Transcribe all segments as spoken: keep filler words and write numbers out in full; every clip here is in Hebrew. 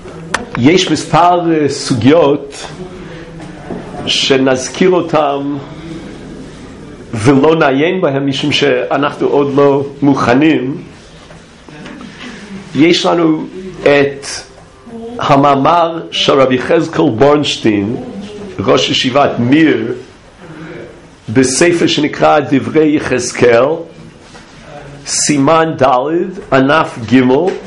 יש מספר סוגיות שנזכיר אותם ולא נעיין בהם משום שאנחנו עוד לא מוכנים. יש לנו את המאמר של רבי יחזקאל בורנשטיין, ראש ישיבת מיר, בספר שנקרא דברי יחזקאל, סימן ד' ענף ג',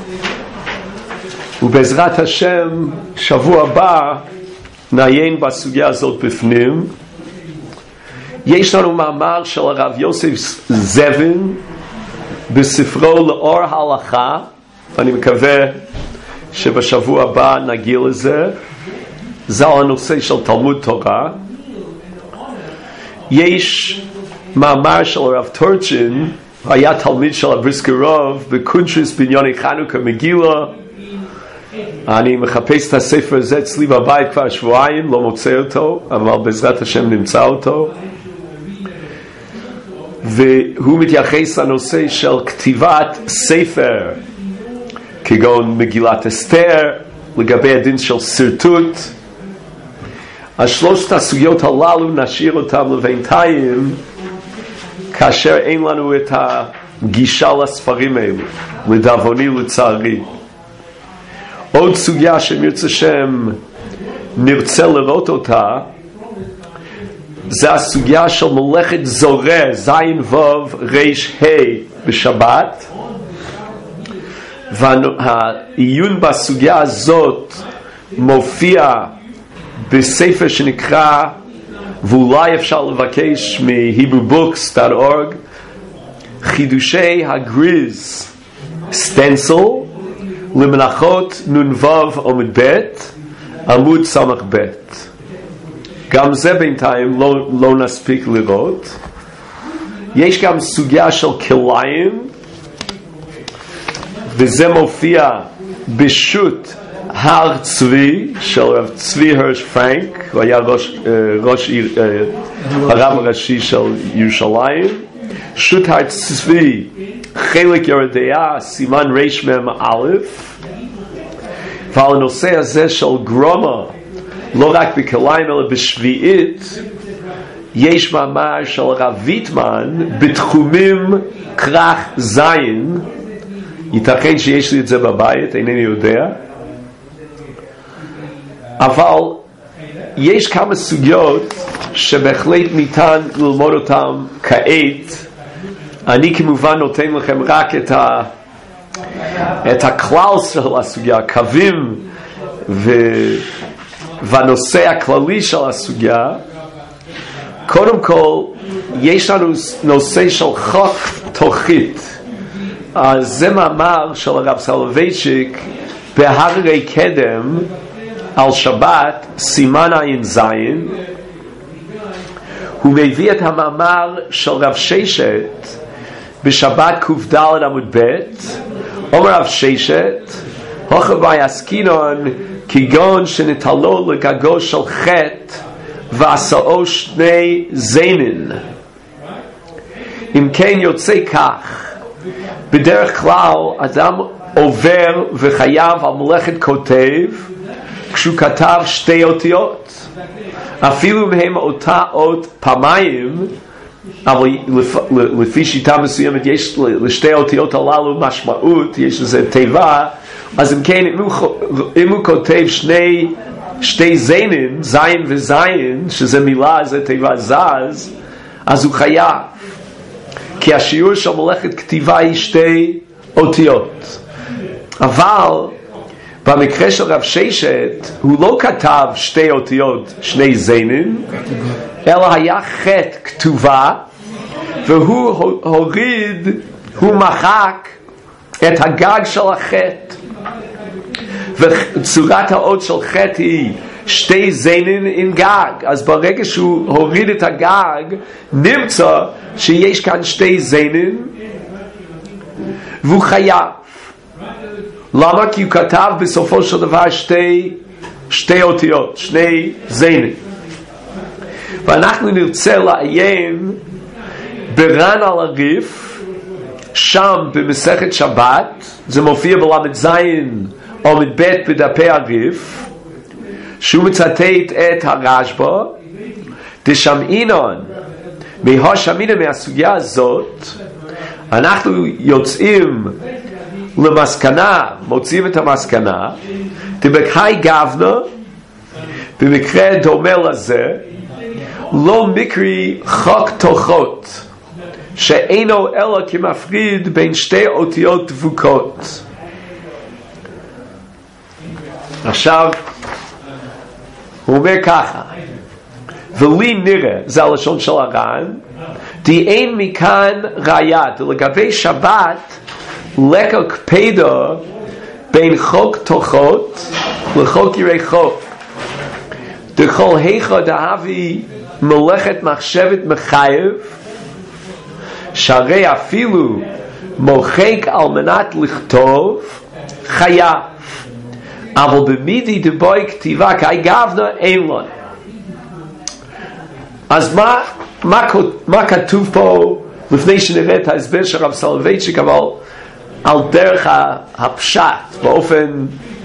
ובעזרת השם שבוע הבא נעיין בסוגיה הזאת בפנים. יש לנו מאמר של הרב יוסף זבין בספרו לאור ההלכה, ואני מקווה שבשבוע הבא נגיע לזה. זה הנושא של תלמוד תורה. יש מאמר של הרב טורצ'ין, היה תלמיד של הבריסקרוב בקונטרס בענייני חנוכה מגילה. אני מחפש את הספר הזה אצלי בבית כבר שבועיים, לא מוצא אותו, אבל בעזרת השם נמצא אותו. והוא מתייחס לנושא של כתיבת ספר כגון מגילת אסתר, לגבי הדין של סרטוט. השלושת הסוגיות הללו נשאיר אותם לבינתיים, כאשר אין לנו את הגישה לספרים האלו, לדאבוני לצערי. עוד סוגיה שמרצה שם נרצה לראות אותה, זה הסוגיה של מלאכת זורע, זין ווב ריש ה' בשבת. והעיון בסוגיה הזאת מופיע בספר שנקרא, ואולי אפשר לבקש מ-hebrew books dot org, חידושי הגריז סטנסיל למנחות נ"ו עמוד ב' עמוד סמך ב'. גם זה בינתיים לא, לא נספיק לראות. יש גם סוגיה של כליים, וזה מופיע בשו"ת הר צבי של רב צבי הרש פרנק, הוא היה ראש, ראש הרב הראשי של ירושלים. שו"ת הר צבי חלק ירדיה סימן רש מם א'. ועל הנושא הזה של גרומה, לא רק בכליים אלא בשביעית, יש מאמר של הרב ויטמן בתחומים כרך זין. ייתכן שיש לי את זה בבית, אינני יודע, אבל יש כמה סוגיות שבהחלט ניתן ללמוד אותן כעת. אני כמובן נותן לכם רק את ה את הכלל של הסוגיה, קווים ו... והנושא הכללי של הסוגיה. קודם כל, יש לנו נושא של חוק תוכית. אז זה מאמר של הרב סולובייצ'יק בהררי קדם על שבת סימן עין זין. הוא מביא את המאמר של רב ששת בשבת ק"ד עמוד ב'. אומר רב ששת, הוכבי עסקינון כגון שנטלו לגגו של חטא ועשאו שני זינין. אם כן יוצא כך, בדרך כלל אדם עובר וחייב על מלאכת כותב כשהוא כתב שתי אותיות, אפילו מהם אותה אות פעמיים, אבל לפי שיטה מסוימת יש לשתי אותיות הללו משמעות, יש לזה תיבה. אז אם כן, אם הוא, אם הוא כותב שני שתי זינים, זין וזין, שזה מילה, זה תיבה זז, אז הוא חייב, כי השיעור של מלאכת כתיבה היא שתי אותיות. אבל במקרה של רב ששת הוא לא כתב שתי אותיות, שני זינים, אלא היה חטא כתובה, והוא הוריד, הוא מחק את הגג של החטא, וצורת האות של חטא היא שתי זינים עם גג. אז ברגע שהוא הוריד את הגג, נמצא שיש כאן שתי זינים, והוא חייב. למה? כי הוא כתב בסופו של דבר שתי, שתי אותיות, שני זינים. ואנחנו נרצה לעיין ברן על הריף, שם במסכת שבת, זה מופיע בלמד זין עומד ב' בדפי הריף, שהוא מצטט את הרשב"א, דשמעינן מהשמינא מהסוגיה הזאת, אנחנו יוצאים למסקנה, מוצאים את המסקנה, דבקהי גוונה, במקרה דומה לזה, לא מקרי חוק תוכות, שאינו אלא כמפריד בין שתי אותיות דבוקות. עכשיו, הוא אומר ככה, ולי נראה, זה הלשון של הר"ן, די אין מכאן ראיה, לגבי שבת, לקה קפדה בין חוק תוכות לחוק ירא חוק. דכל היכא דהבי מלאכת מחשבת מחייב, שהרי אפילו מוחק על מנת לכתוב חייב, אבל במידי דבוי כתיבה כאי גוונה אין לו. אז מה, מה, מה כתוב פה לפני שנראה את ההסבר של רב סולובייצ'יק, אבל על דרך הפשט באופן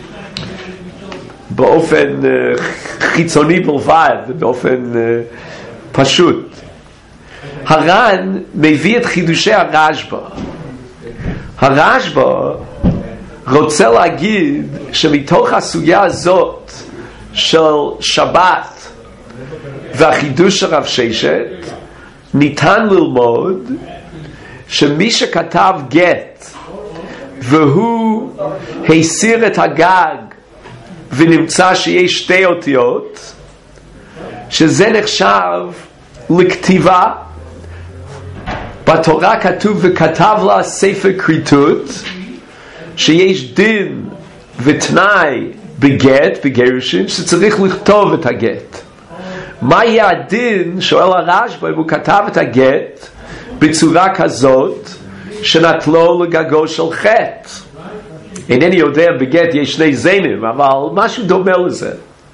באופן uh, חיצוני בלבד, באופן uh, פשוט. הר"ן מביא את חידושי הרשב"א. הרשב"א רוצה להגיד שמתוך הסוגיה הזאת של שבת והחידוש של רב ששת ניתן ללמוד שמי שכתב גט והוא הסיר את הגג ונמצא שיש שתי אותיות, שזה נחשב לכתיבה. בתורה כתוב וכתב לה ספר כריתות, שיש דין ותנאי בגט, בגירושין, שצריך לכתוב את הגט. מה יהיה הדין? שואל הרשב"א, אם הוא כתב את הגט בצורה כזאת שנטלו לגגו של חטא. אינני יודע, בגט יש שני זנים, אבל משהו דומה לזה.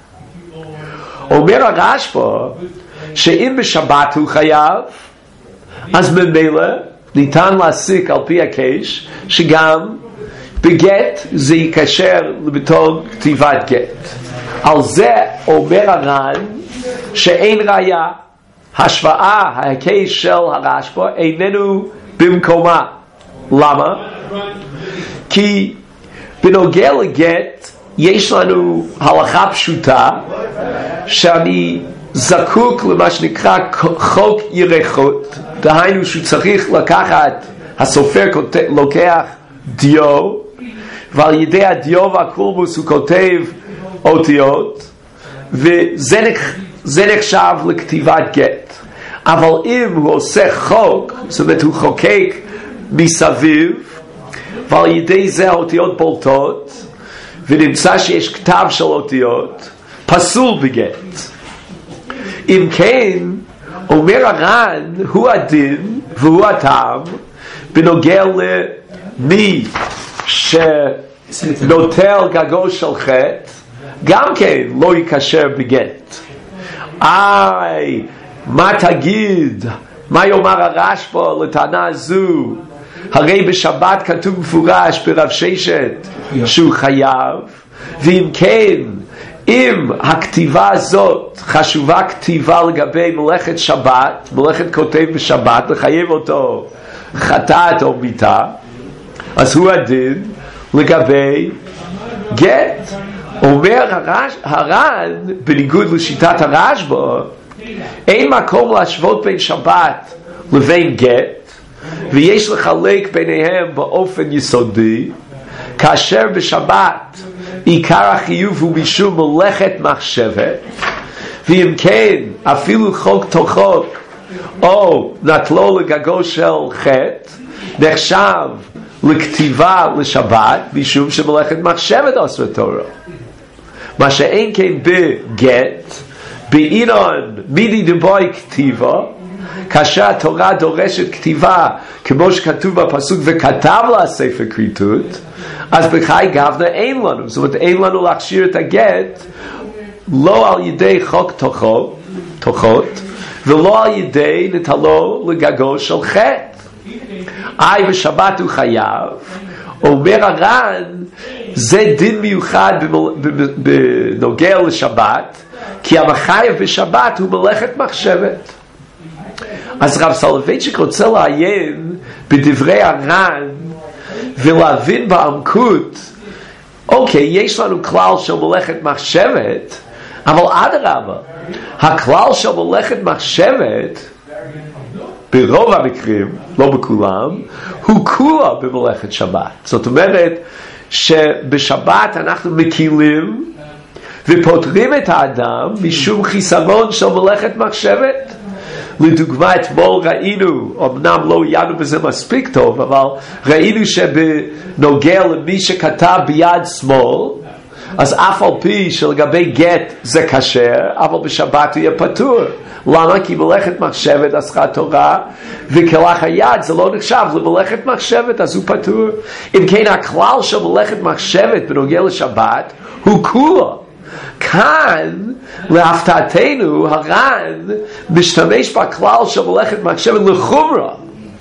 אומר הרשב"א שאם בשבת הוא חייב, אז ממילא ניתן להסיק על פי הקש שגם בגט זה יקשר בתור כתיבת גט. על זה אומר הר"ן שאין ראיה. השוואה, הקש של הרשב"א איננו במקומה. למה? כי בנוגע לגט יש לנו הלכה פשוטה שאני זקוק למה שנקרא חוק ירחות, דהיינו שהוא צריך לקחת, הסופר לוקח דיו, ועל ידי הדיו והקולמוס הוא כותב אותיות, וזה נחשב לכתיבת גט. אבל אם הוא עושה חוק, זאת אומרת הוא חוקק מסביב, ועל ידי זה האותיות בולטות, ונמצא שיש כתב של אותיות, פסול בגט. אם כן, אומר הר"ן, הוא הדין והוא הטעם בנוגע למי שנוטל גגו של חטא, גם כן לא יקשר בגט. איי, מה תגיד? מה יאמר הרשב"א לטענה זו? הרי בשבת כתוב מפורש ברב ששת שהוא חייב, ואם כן, אם הכתיבה הזאת חשובה כתיבה לגבי מלאכת שבת, מלאכת כותב בשבת, לחייב אותו חטאת או מיתה, אז הוא הדין לגבי גט. אומר הר"ן, בניגוד לשיטת הרשב"א, אין מקום להשוות בין שבת לבין גט, ויש לחלק ביניהם באופן יסודי, כאשר בשבת עיקר החיוב הוא משום מלאכת מחשבת, ואם כן אפילו חוק תוכות או נטלו לגגו של חטא נחשב לכתיבה לשבת משום שמלאכת מחשבת עושה תורה. מה שאין כן בגט, בעינון מידי דבוי כתיבה, כאשר התורה דורשת כתיבה כמו שכתוב בפסוק וכתב לה ספר כריתות, אז בחיי גוונה אין לנו, זאת אומרת אין לנו להכשיר את הגט לא על ידי חוק תוכות, תוכות ולא על ידי נטלו לגגו של חטא. אי בשבת הוא חייב, אומר הר"ן, זה דין מיוחד בנוגע לשבת, כי המחייב בשבת הוא מלאכת מחשבת. אז רב סולובייצ'יק רוצה לעיין בדברי הר"ן ולהבין בעמקות, אוקיי, יש לנו כלל של מלאכת מחשבת, אבל אדרבה, הכלל של מלאכת מחשבת ברוב המקרים, לא בכולם, הוא כולה במלאכת שבת. זאת אומרת שבשבת אנחנו מקילים ופותרים את האדם משום חיסרון של מלאכת מחשבת. לדוגמה, אתמול ראינו, אמנם לא ידענו בזה מספיק טוב, אבל ראינו שבנוגע למי שכתב ביד שמאל, אז אף על פי שלגבי גט זה כשר, אבל בשבת הוא יהיה פטור. למה? כי מלאכת מחשבת עשתה תורה, וכלח היד זה לא נחשב למלאכת מחשבת, אז הוא פטור. אם כן, הכלל של מלאכת מחשבת בנוגע לשבת הוא כולה. כאן, להפתעתנו, הר"ן משתמש בכלל של מלאכת מחשבת לחומרה,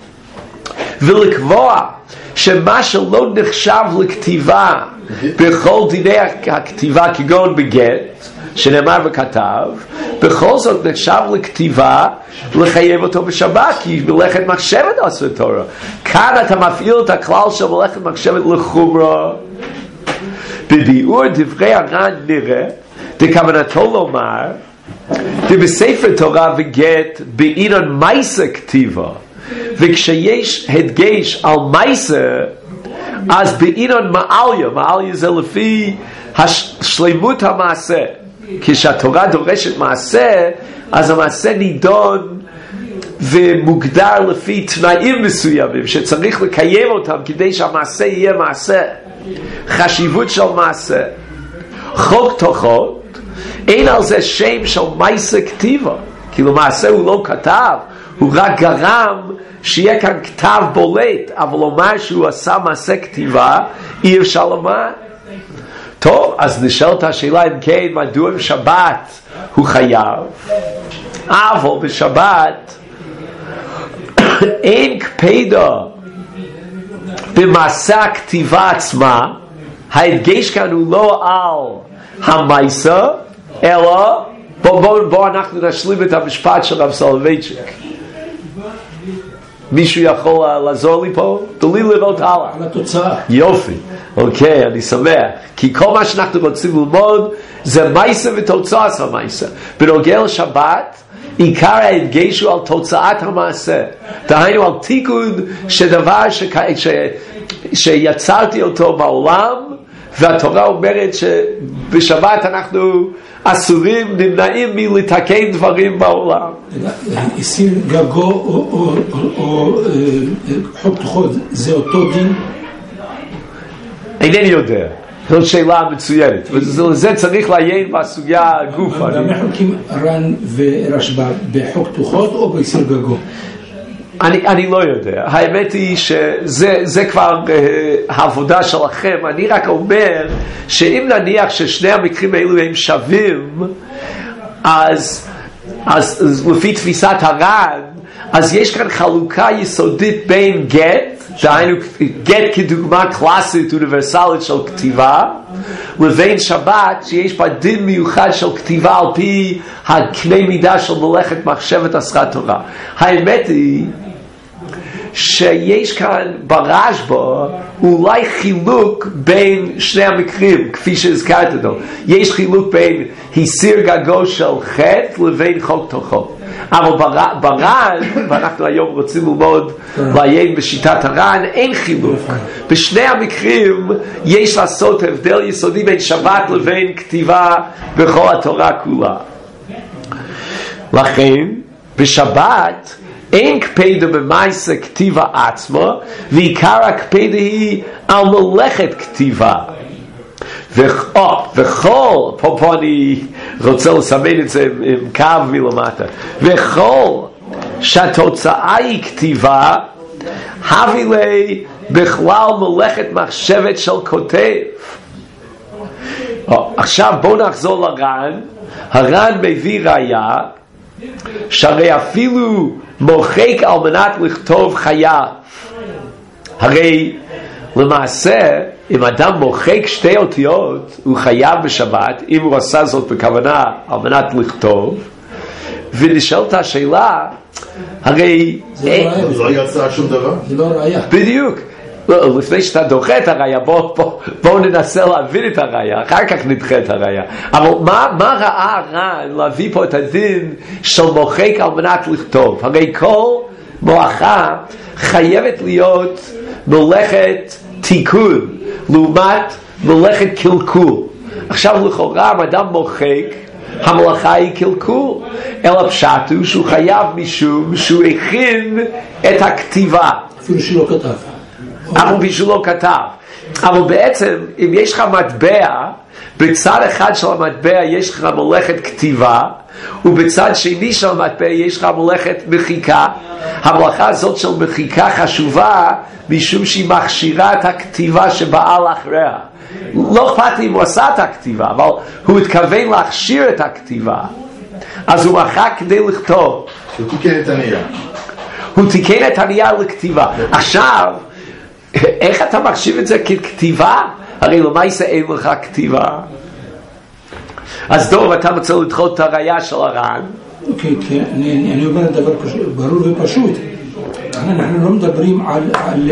ולקבוע שמה שלא נחשב לכתיבה בכל דיני הכתיבה כגון בגט שנאמר וכתב, בכל זאת נחשב לכתיבה לחייב אותו בשבת, כי מלאכת מחשבת עשו תורה. כאן אתה מפעיל את הכלל של מלאכת מחשבת לחומרה. בביאור דברי הר"ן נראה דכוונתו לומר בספר תורה וגט בעניין מייסה כתיבה, וכשיש הדגש על מייסה אז בעניין מעליה, מעליה זה לפי השלמות המעשה. כשהתורה דורשת מעשה, אז המעשה נידון ומוגדר לפי תנאים מסוימים שצריך לקיים אותם כדי שהמעשה יהיה מעשה. חשיבות של מעשה. חוק תוחות, אין על זה שם של מייסה כתיבה, כאילו מעשה הוא לא כתב, הוא רק גרם שיהיה כאן כתב בולט, אבל לומר שהוא עשה מעשה כתיבה אי אפשר לומר. טוב, אז נשאלת השאלה אם כן, מדוע בשבת הוא חייב? אבל בשבת אין קפידה במעשה הכתיבה עצמה. ההדגש כאן הוא לא על המייסה, אלא בוא, בוא, בוא אנחנו נשלים את המשפט של רב סולובייצ'יק. מישהו יכול לעזור לי פה? תולי לראות הלאה. על התוצאה. יופי. אוקיי, אני שמח. כי כל מה שאנחנו רוצים ללמוד זה מייסה ותוצאה של מייסה. בנוגע לשבת, עיקר ההדגש הוא על תוצאת המעשה. דהיינו על תיקון שדבר ש... ש... שיצרתי אותו בעולם, והתורה אומרת שבשבת אנחנו אסורים, נמנעים מלתקן דברים בעולם. הסיר גגו או חוק תוחות, זה אותו דין? אינני יודע. זאת שאלה מצוינת. וזה צריך לעיין בסוגיה גוף. גם חוקים ר"ן ורשב"א בחוק תוחות או בסיר גגו? אני, אני לא יודע. האמת היא שזה זה כבר uh, העבודה שלכם. אני רק אומר שאם נניח ששני המקרים האלו הם שווים, אז, אז, אז לפי תפיסת הר"ן, אז יש כאן חלוקה יסודית בין גט, דהיינו גט כדוגמה קלאסית אוניברסלית של כתיבה, לבין שבת שיש בה דין מיוחד של כתיבה על פי הקנה מידה של מלאכת מחשבת עשרה תורה. האמת היא שיש כאן ברשב"א אולי חילוק בין שני המקרים, כפי שהזכרת אותו. יש חילוק בין הסיר גגו של חטא לבין חוק תוחות. אבל בר"ן, ואנחנו היום רוצים ללמוד לעיין בשיטת הר"ן, אין חילוק. בשני המקרים יש לעשות הבדל יסודי בין שבת לבין כתיבה בכל התורה כולה. לכן, בשבת אין קפדה במעשה כתיבה עצמה, ועיקר הקפדה היא על מלאכת כתיבה. וכל, פה, פה אני רוצה לסמן את זה עם, עם קו מלמטה, וכל שהתוצאה היא כתיבה, הביא לי בכלל מלאכת מחשבת של כותב. עכשיו בואו נחזור לר"ן. הר"ן מביא ראיה שהרי אפילו מוחק על מנת לכתוב חייב. הרי למעשה, אם אדם מוחק שתי אותיות, הוא חייב בשבת, אם הוא עשה זאת בכוונה על מנת לכתוב, ונשאלת השאלה, הרי... זה לא יצא שום דבר? זה לא ראיה. בדיוק. לפני שאתה דוחה את הראיה, בואו בוא, בוא ננסה להבין את הראיה, אחר כך נדחה את הראיה. אבל מה, מה ראה רן להביא פה את הדין של מוחק על מנת לכתוב? הרי כל מועכה חייבת להיות מלאכת תיקון, לעומת מלאכת קלקול. עכשיו לכאורה, אם אדם מוחק, המלאכה היא קלקול, אלא פשט הוא שהוא חייב משום שהוא הכין את הכתיבה. אפילו שלא כתב. אבל בשביל לא כתב. אבל בעצם, אם יש לך מטבע, בצד אחד של המטבע יש לך מלאכת כתיבה, ובצד שני של המטבע יש לך מלאכת מחיקה. המלאכה הזאת של מחיקה חשובה, משום שהיא מכשירה את הכתיבה שבאה לאחריה. לא אכפת לי אם הוא עשה את הכתיבה, אבל הוא התכוון להכשיר את הכתיבה. אז הוא מחק כדי לכתוב. הוא תיקן את הנייר. הוא תיקן את הנייר לכתיבה. עכשיו, איך אתה מחשיב את זה ככתיבה? הרי למעשה אין לך כתיבה. אז דוב, אתה רוצה לדחות את הראיה של הר"ן? אוקיי, אני אומר דבר ברור ופשוט. אנחנו לא מדברים על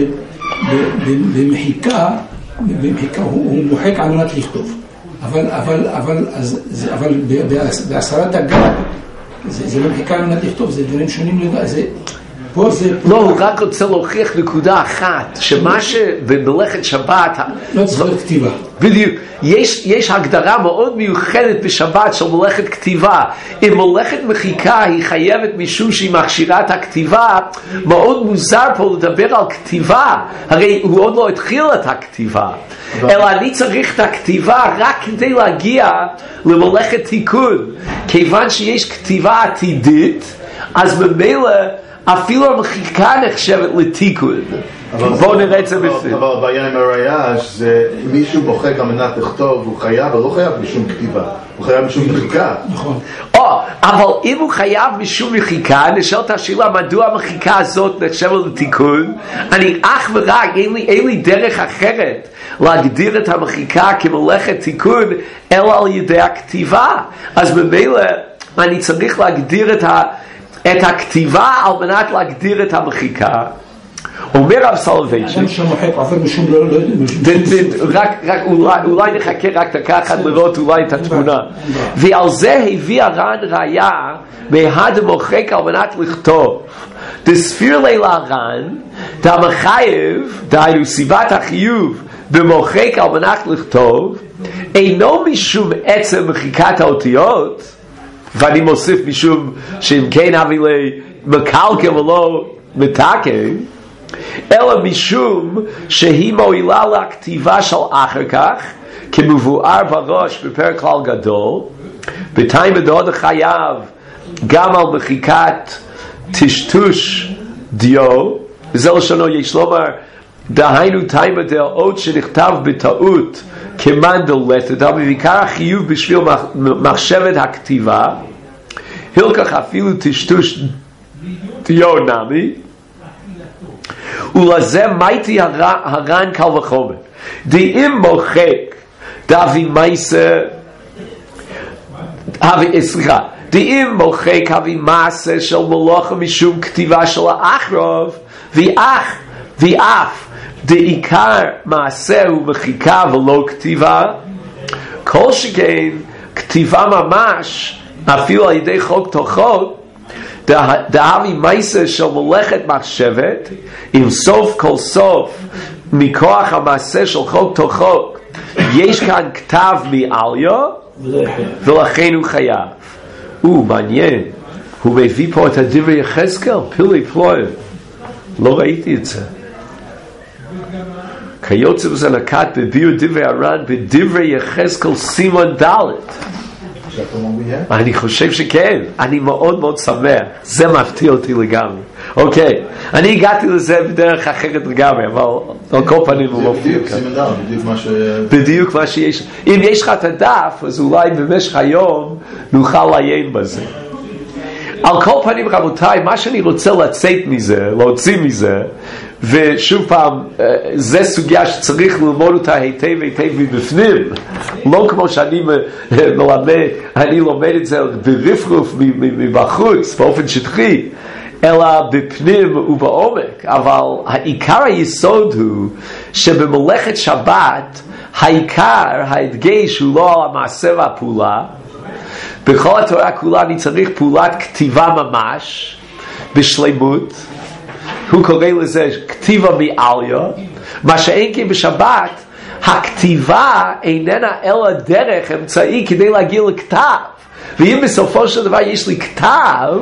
במחיקה, במחיקה הוא מוחק על מנת לכתוב. אבל אבל אבל אבל בעשרת דגה זה לא מחיקה על מנת לכתוב, זה דברים שונים לגמרי. לא, הוא רק רוצה להוכיח נקודה אחת, שמה שבמלאכת שבת... לא צריך כתיבה. בדיוק. יש, יש הגדרה מאוד מיוחדת בשבת של מלאכת כתיבה. אם מלאכת מחיקה היא חייבת משום שהיא מכשירה את הכתיבה, מאוד מוזר פה לדבר על כתיבה. הרי הוא עוד לא התחיל את הכתיבה. אלא אני צריך את הכתיבה רק כדי להגיע למלאכת תיקון. כיוון שיש כתיבה עתידית, אז ממילא אפילו המחיקה נחשבת לתיקון. בואו נראה את זה בפנים. אבל הבעיה עם הראיה שזה מישהו מוחק על מנת לכתוב, הוא חייב, אבל לא חייב משום כתיבה, הוא חייב משום מחיקה. נכון. או, אבל אם הוא חייב משום מחיקה, נשאלת השאלה מדוע המחיקה הזאת נחשבת לתיקון. אני אך ורק, אין לי, אין לי דרך אחרת להגדיר את המחיקה כמלאכת תיקון, אלא על ידי הכתיבה. אז ממילא אני צריך להגדיר את ה... את הכתיבה על מנת להגדיר את המחיקה. אומר רב סולובייצ'יק, אדם שמוחק עובר משום לא... רק אולי נחכה רק דקה אחת לראות אולי את התמונה. ועל זה הביא הר"ן ראיה מהד מוחק על מנת לכתוב. דספיר לילה הר"ן, דמחייב, דהיינו סיבת החיוב במוחק על מנת לכתוב, אינו משום עצם מחיקת האותיות, ואני מוסיף משום שאם כן אבי לי מקלקל ולא מתקן, אלא משום שהיא מועילה לכתיבה של אחר כך, כמבואר בראש בפרק כלל גדול, בתיים בדוד החייב גם על מחיקת טשטוש דיו, וזה לשונו יש לומר, דהיינו תיים בדעות שנכתב בטעות כמן דולטת, אבל בעיקר החיוב בשביל מחשבת הכתיבה, הלקח אפילו טשטוש דיו נמי, ולזה מייתי הר"ן קל וחומר. דאם מוחק דאבי מייסה, סליחה, דאם מוחק אבי מעשה של מלאכה משום כתיבה של האחרוב, ואח, ואף דעיקר מעשה הוא מחיקה ולא כתיבה, כל שכן כתיבה ממש אפילו על ידי חוק תוכות, דאבי מייסה של מלאכת מחשבת, עם סוף כל סוף מכוח המעשה של חוק תוכות יש כאן כתב מעליה, ולכן הוא חייב. הוא מעניין, הוא מביא פה את הדברי יחזקאל, פילי פלואים, לא ראיתי את זה. כיוצא בזה נקט בביאור דברי הר"ן בדברי יחזקאל סימן ד'. אני חושב שכן, אני מאוד מאוד שמח, זה מפתיע אותי לגמרי. אוקיי, אני הגעתי לזה בדרך אחרת לגמרי, אבל על כל פנים הוא מפתיע כאן. בדיוק מה שיש. אם יש לך את הדף, אז אולי במשך היום נוכל לעיין בזה. על כל פנים רבותיי, מה שאני רוצה לצאת מזה, להוציא מזה, ושוב פעם, זה סוגיה שצריך ללמוד אותה היטב היטב מבפנים, לא כמו שאני מלמד, אני לומד את זה ברפרוף מבחוץ, באופן שטחי, אלא בפנים ובעומק. אבל העיקר היסוד הוא שבמלאכת שבת העיקר, ההדגש הוא לא על המעשה והפעולה. בכל התורה כולה אני צריך פעולת כתיבה ממש בשלמות, הוא קורא לזה כתיבה מעליה, מה שאין כי בשבת הכתיבה איננה אלא דרך אמצעי כדי להגיע לכתב, ואם בסופו של דבר יש לי כתב,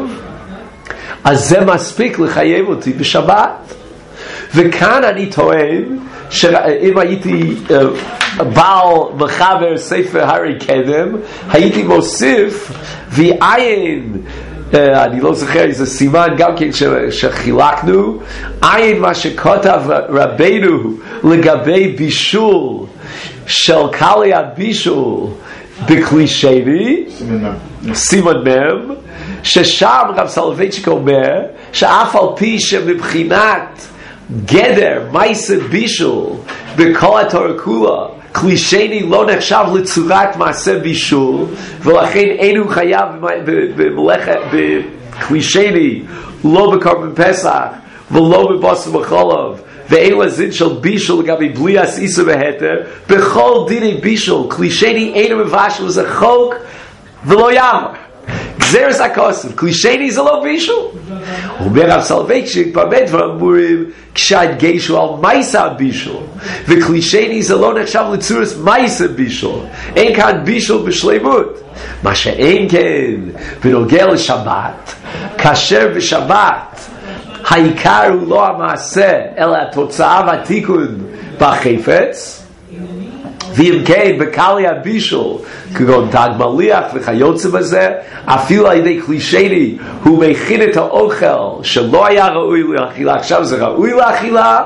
אז זה מספיק לחייב אותי בשבת. וכאן אני טוען שאם הייתי uh, בעל מחבר ספר הרי קדם, הייתי מוסיף ועין, uh, אני לא זוכר איזה סימן גם כן ש, שחילקנו, עין מה שכותב רבנו לגבי בישול של קלי הבישול בכלי שני, סימן מם, ששם רב סולובייצ'יק אומר שאף על פי שמבחינת גדר מייסה בישול בכל התורה כולה כלי שני לא נחשב לצורת מעשה בישול, ולכן אין הוא חייב במלאכת בכלי שני, לא בקורבן פסח ולא בבשר וחלב, ואין לזין של בישול לגבי בלי עשיסה בהתר. בכל דיני בישול כלי שני אין מבשל, זה חוק ולא יעמר, גזירס הכוסף, כלי שני זה לא בישול. אומר רב סולובייצ'יק באמת ואמורים כשהדגש הוא על מייסה הבישול, וכלי שני זה לא נחשב לצורס מייסה בישול, אין כאן בישול בשלמות. מה שאין כן בנוגע לשבת, כאשר בשבת העיקר הוא לא המעשה אלא התוצאה והתיקון בחפץ, ואם כן בקלי הבישול כגון תג מליח וכיוצא בזה, אפילו על ידי כלי שני הוא מכין את האוכל שלא היה ראוי לאכילה, עכשיו זה ראוי לאכילה,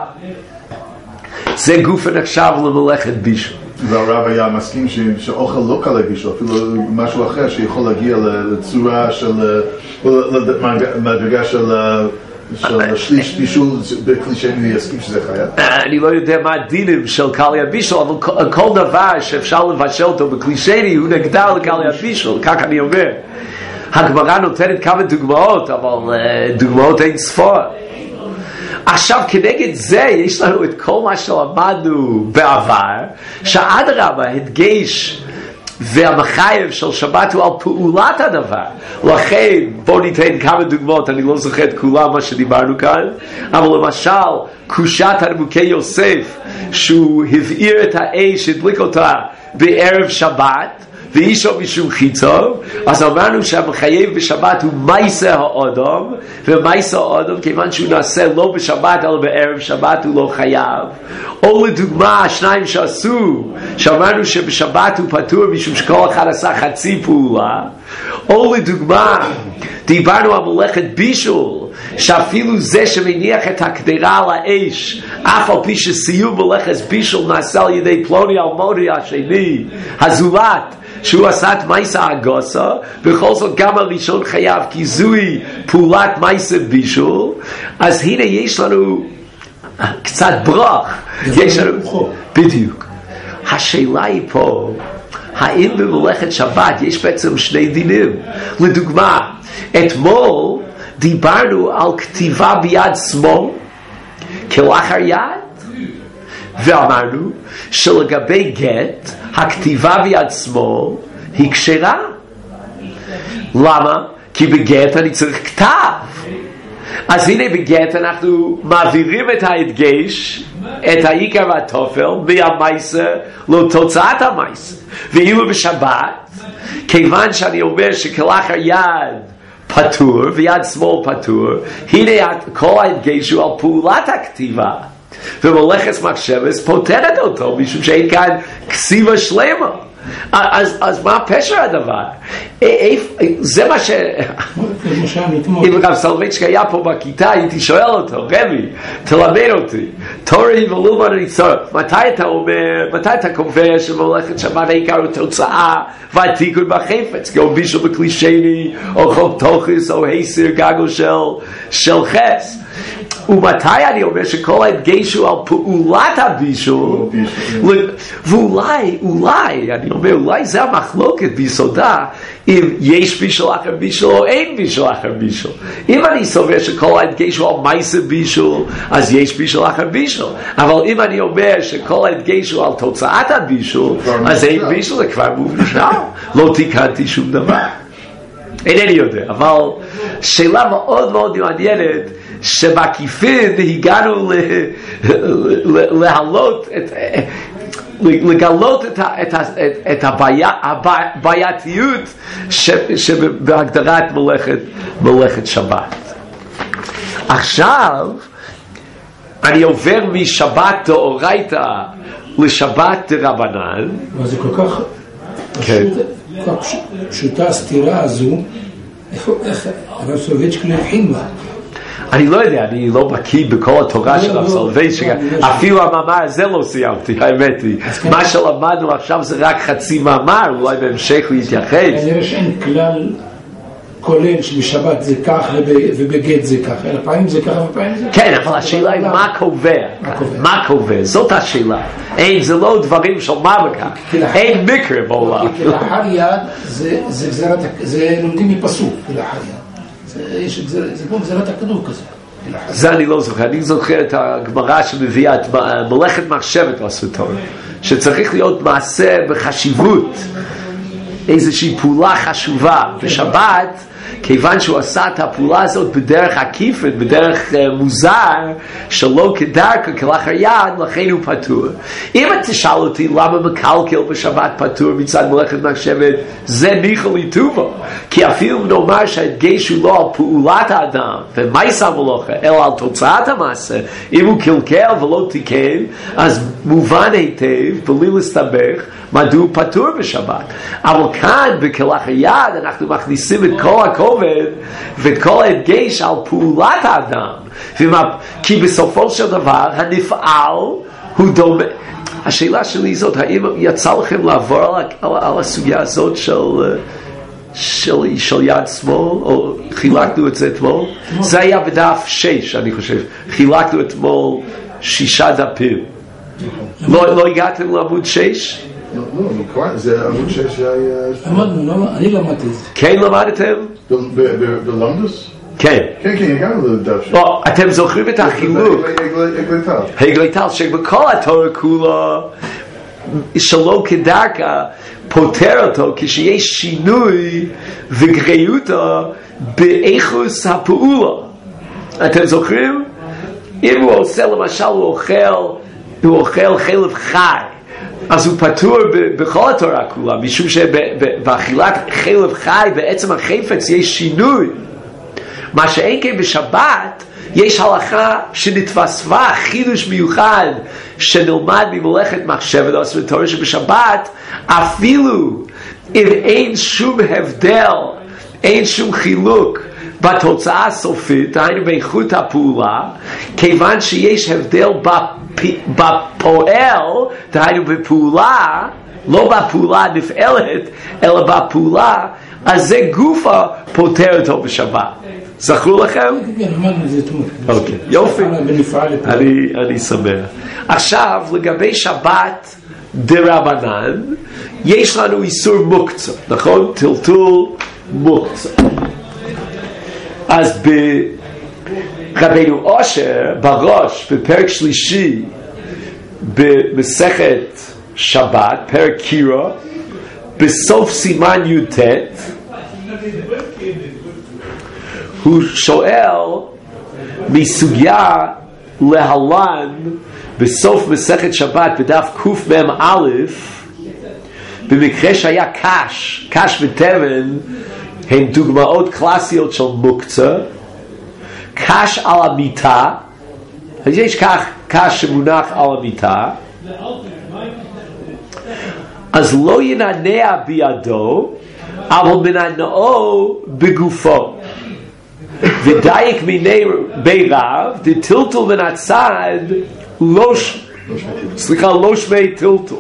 זה גוף נחשב למלאכת בישול. והרב היה מסכים שאוכל לא קלי בישול, אפילו משהו אחר שיכול להגיע לצורה של מדרגה של של שליש בישול בכלי שני, יסכים שזה חייב? אני לא יודע מה הדינים של קלי הבישול, אבל כל דבר שאפשר לבשל אותו בכלי שני הוא נגדר לקלי הבישול, כך אני אומר. הגמרא נותנת כמה דוגמאות, אבל דוגמאות אין ספור. עכשיו כנגד זה יש לנו את כל מה שלמדנו בעבר, שאדרבה הדגש והמחייב של שבת הוא על פעולת הדבר. לכן בואו ניתן כמה דוגמאות, אני לא זוכר את כולם מה שדיברנו כאן, אבל למשל קושת הרמוקי יוסף שהוא הבעיר את האש, הדליק אותה בערב שבת ואישו משום חיצוב, אז אמרנו שהמחייב בשבת הוא מייסה האדם, ומייסה האדם כיוון שהוא נעשה לא בשבת אלא בערב שבת הוא לא חייב. או לדוגמה השניים שעשו, שאמרנו שבשבת הוא פטור משום שכל אחד עשה חצי פעולה. או לדוגמה דיברנו על מלאכת בישול, שאפילו זה שמניח את הקדרה על האש, אף על פי שסיום מלאכת בישול נעשה על ידי פלוני אלמוני השני הזולת שהוא עשה את מייסה הגוסה, בכל זאת גם הראשון חייב כי זוהי פעולת מייסה בישול. אז הנה יש לנו קצת ברוך, יש לנו בדיוק. השאלה היא פה האם במלאכת שבת יש בעצם שני דינים. לדוגמה אתמול דיברנו על כתיבה ביד שמאל כלאחר יד, ואמרנו שלגבי גט הכתיבה ביד שמאל היא כשרה. למה? כי בגט אני צריך כתב. אז הנה בגט אנחנו מעבירים את ההדגש, את העיקר והתופל מהמייסה לתוצאת המייסה. ואילו בשבת כיוון שאני אומר שכלאחר יד פטור ויד שמאל פטור, הנה כל ההדגש הוא על פעולת הכתיבה, ומלאכת מחשבת פותרת אותו משום שאין כאן כסיבה שלמה. אז, אז מה פשר הדבר? זה מה ש... אם רב סולובייצ'יק היה פה בכיתה הייתי שואל אותו, רבי תלמד אותי תורי ולומד אני צורך, מתי אתה אומר, מתי אתה קובע שמלאכת שבת העיקר הוא תוצאה והתיקון בחפץ, כמו בישול בכלי שני או חוק תוכס או הסיר גגו של, של חס? ומתי אני אומר שכל ההדגש הוא על פעולת הבישול, ואולי, אולי, אני אומר, אולי זה המחלוקת ביסודה, אם יש בישול אחר בישול או אין בישול אחר בישול. אם אני סובר שכל ההדגש הוא על מייסה בישול, אז יש בישול אחר בישול. אבל אם אני אומר שכל ההדגש הוא על תוצאת הבישול, אז אין בישול, זה כבר מובשל. לא תיקנתי שום דבר. אינני יודע, אבל שאלה מאוד מאוד מעניינת, שבעקיפין הגענו להעלות את, לגלות את, את, את הבעיה, הבעייתיות שבהגדרת מלאכת, מלאכת שבת. עכשיו אני עובר משבת דאורייתא לשבת דרבנן. אבל זה כל כך פשוט, כל כך פשוטה הסתירה הזו, איך הרב סולובייצ'יק הבחין בה? אני לא יודע, אני לא בקיא בכל התורה של הרב סולובייצ'יק, אפילו המאמר הזה לא סיימתי, האמת היא. מה שלמדנו עכשיו זה רק חצי מאמר, אולי בהמשך להתייחס. כנראה שאין כלל כולל שבשבת זה כך ובגט זה כך, אלא פעמים זה ככה ופעמים זה כך. כן, אבל השאלה היא מה קובע, מה קובע, זאת השאלה. אין, זה לא דברים של מה בכך, אין מקרה בעולם. כי לאחר יד זה לומדים מפסוק, לאחר יד. זה כמו גזירת הכדור כזה. זה אני לא זוכר, אני זוכר את הגמרא שמביאה את מלאכת מחשבת בסוטור, שצריך להיות מעשה בחשיבות, איזושהי פעולה חשובה בשבת, כיוון שהוא עשה את הפעולה הזאת בדרך עקיפת, בדרך uh, מוזר, שלא כדרכו, כלאחר יד, לכן הוא פטור. אם את תשאל אותי למה מקלקל בשבת פטור מצד מלאכת מחשבת, זה ניחא לטובו. כי אפילו נאמר שההדגש הוא לא על פעולת האדם, ומייסה מלאכה, אלא על תוצאת המעשה, אם הוא קלקל ולא תיקן, אז מובן היטב, בלי להסתבך, מדוע פטור בשבת. אבל כאן, בכלאחר יד, אנחנו מכניסים את כל הכובד ואת כל ההדגש על פעולת האדם. ומה, כי בסופו של דבר, הנפעל הוא דומה. השאלה שלי זאת, האם יצא לכם לעבור על, על, על הסוגיה הזאת של, של, של יד שמאל, או חילקנו את זה אתמול? זה היה בדף שש, אני חושב. חילקנו אתמול שישה דפים. לא, לא הגעתם לעמוד שש? לא, לא, זה עמוד שש היה... למדנו, אני למדתי את זה. כן למדתם? בלמדוס? כן. כן, כן, הגענו לדף שש. אתם זוכרים את החילוק? הגליטל. הגליטל, שבכל התורה כולה, שלא כדרכה, פותר אותו כשיש שינוי וגריותו באיכוס הפעולה. אתם זוכרים? אם הוא עושה, למשל, הוא אוכל, הוא אוכל חלב חי, אז הוא פטור בכל התורה כולה, משום שבאכילת חלב חי בעצם החפץ יש שינוי. מה שאין כן בשבת, יש הלכה שנתווספה, חידוש מיוחד שנלמד ממלאכת מחשבת או בתורה שבשבת, אפילו אם אין שום הבדל, אין שום חילוק בתוצאה הסופית, היינו באיכות הפעולה, כיוון שיש הבדל בפועל, היינו בפעולה, לא בפעולה הנפעלת, אלא בפעולה, אז זה גופה פותר אותו בשבת. זכרו לכם? כן, אמרנו את זה אתמול. אוקיי, יופי. אני שמח. עכשיו, לגבי שבת דרבנן, יש לנו איסור מוקצה, נכון? טלטול מוקצה. אז ברבנו אושר, בראש, בפרק שלישי, במסכת שבת, פרק קירו, בסוף סימן י"ט, הוא שואל מסוגיה להלן בסוף מסכת שבת בדף קמ"א, במקרה שהיה קש, קש ותבן הן דוגמאות קלאסיות של מוקצה, קש על המיטה, אז יש כך קש שמונח על המיטה, אז לא ינענע בידו, אבל מנענעו בגופו. ודייק מיני בירב, דטלטל מן הצד, לא, סליחה, לא שמי טלטל.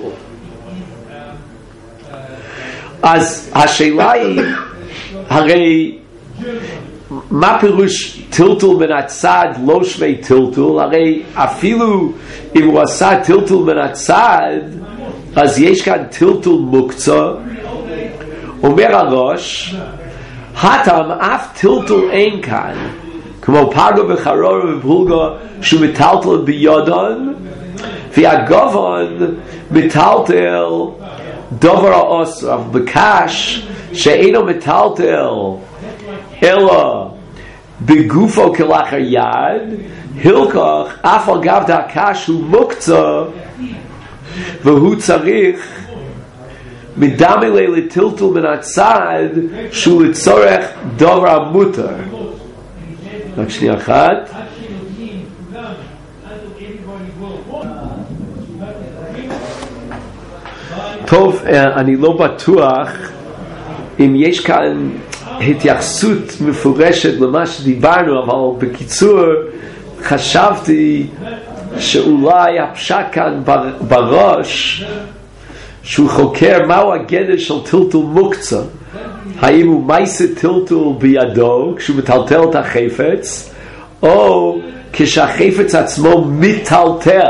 אז השאלה היא, הרי מה פירוש טלטול מן הצד לא שווה טלטול? הרי אפילו אם הוא עשה טלטול מן הצד, אז יש כאן טלטול מוקצה. אומר הראש, הטעם אף טלטול אין כאן, כמו פגו וחרורה ובולגה שהוא מטלטל ביודון, והגובון מטלטל דובר האוסר, אבל בקש שאינו מטלטל אלא בגופו כלאחר יד, הלקח אף על גב הקש הוא מוקצה, והוא צריך מדמה לטלטל מן הצד שהוא לצורך דבר המותר. רק שנייה אחת. טוב, אני לא בטוח אם יש כאן התייחסות מפורשת למה שדיברנו, אבל בקיצור חשבתי שאולי הפשט כאן בראש שהוא חוקר מהו הגדר של טלטול מוקצה, האם הוא מייסה טלטול בידו כשהוא מטלטל את החפץ, או כשהחפץ עצמו מטלטל.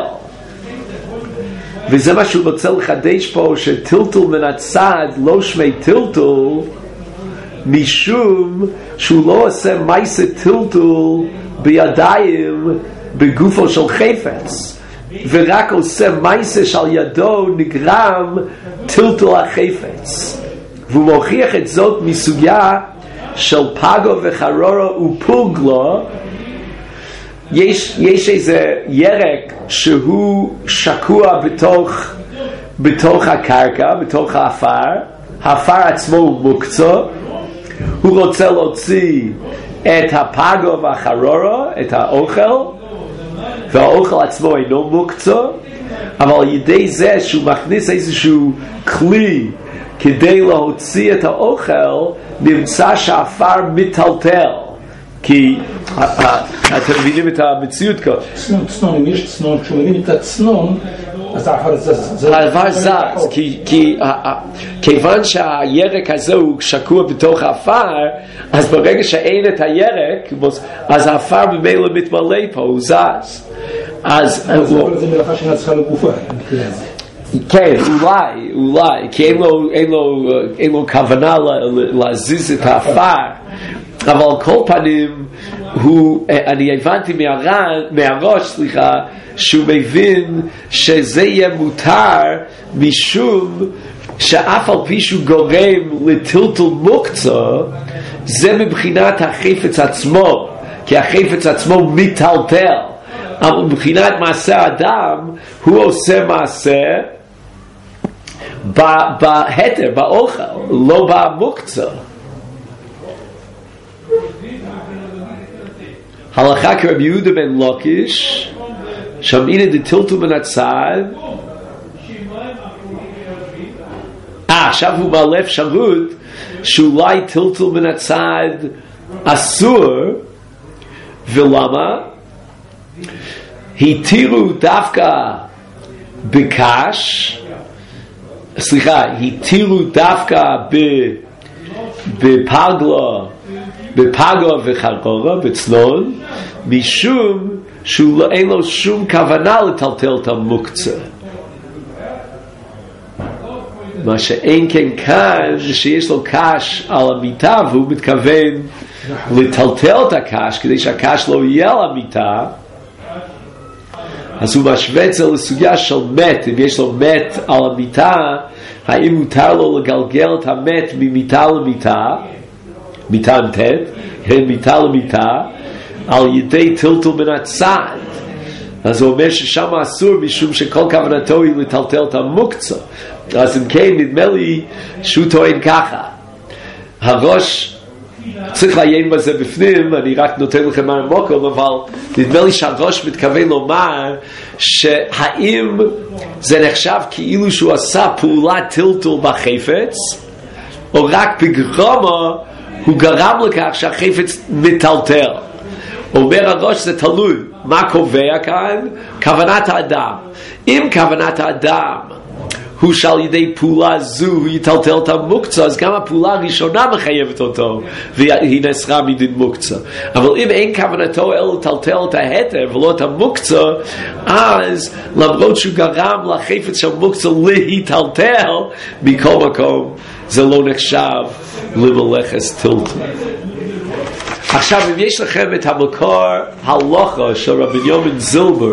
וזה מה שהוא רוצה לחדש פה, שטלטול מן הצד לא שמי טלטול, משום שהוא לא עושה מייסה טלטול בידיים בגופו של חפץ, ורק עושה מייסה שעל ידו נגרם טלטול החפץ. והוא מוכיח את זאת מסוגיה של פגו וחרורה ופוגלו. יש, יש איזה ירק שהוא שקוע בתוך, בתוך הקרקע, בתוך האפר. האפר עצמו הוא מוקצה. הוא רוצה להוציא את הפגו והחרורה, את האוכל, והאוכל עצמו אינו מוקצה, אבל על ידי זה שהוא מכניס איזשהו כלי כדי להוציא את האוכל, נמצא שהאפר מטלטל. כי אתם מבינים את המציאות כאן. צנון, צנון, אם יש צנון, כשהוא מבין את הצנון, אז האפר זז. האפר זז, כי כיוון שהירק הזה הוא שקוע בתוך האפר, אז ברגע שאין את הירק, אז האפר במילא מתמלא פה, הוא זז. אז זה מלאכה שאינה צריכה לגופה. כן, אולי, אולי, כי אין לו, אין לו, אין לו כוונה להזיז את האפר. אבל על כל פנים, הוא, אני הבנתי מהר"ן, מהראש, סליחה, שהוא מבין שזה יהיה מותר משום שאף על פי שהוא גורם לטלטול מוקצה, זה מבחינת החפץ עצמו, כי החפץ עצמו מטלטל. אבל מבחינת מעשה האדם, הוא עושה מעשה בהתר, באוכל, לא במוקצה. הלכה כרבי יהודה בן לוקיש, שם הנה דטלטול מן הצד. אה, עכשיו הוא מעלה אפשרות שאולי טלטול מן הצד אסור, ולמה? התירו דווקא בקש, סליחה, התירו דווקא בפגלה, בפגו וחרורה, בצנון, משום שאין לו שום כוונה לטלטל את המוקצה. מה שאין כן כאן, זה שיש לו קש על המיטה, והוא מתכוון לטלטל את הקש, כדי שהקש לא יהיה על המיטה. אז הוא משווה את זה לסוגיה של מת. אם יש לו מת על המיטה, האם מותר לו לגלגל את המת ממיטה למיטה, מיטה עם תת, מיטה למיטה, על ידי טלטול מן הצד. אז הוא אומר ששם אסור, משום שכל כוונתו היא לטלטל את המוקצה. אז אם כן, נדמה לי שהוא טוען ככה. הראש צריך לעיין בזה בפנים, אני רק נותן לכם מהמוקום, אבל נדמה לי שהראש מתכוון לומר שהאם זה נחשב כאילו שהוא עשה פעולת טלטול בחפץ, או רק בגרומו הוא גרם לכך שהחפץ מטלטל. אומר הראש, זה תלוי מה קובע כאן? כוונת האדם. אם כוונת האדם הוא שעל ידי פעולה זו הוא יטלטל את המוקצה, אז גם הפעולה הראשונה מחייבת אותו והיא נסרה מדין מוקצה. אבל אם אין כוונתו אלא לטלטל את ההתר ולא את המוקצה, אז למרות שהוא גרם לחפץ של מוקצה להיטלטל, מכל מקום זה לא נחשב למלאכת טלטול. עכשיו אם יש לכם את המקור הלכה של רבי יומן זילבר,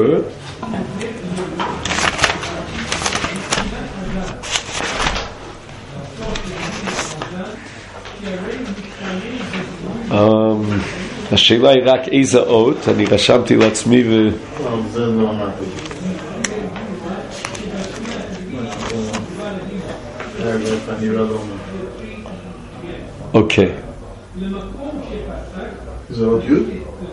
Um, השאלה היא רק איזה אות, אני רשמתי לעצמי ו... זה לא אמרתי. אוקיי. זה עוד יוד?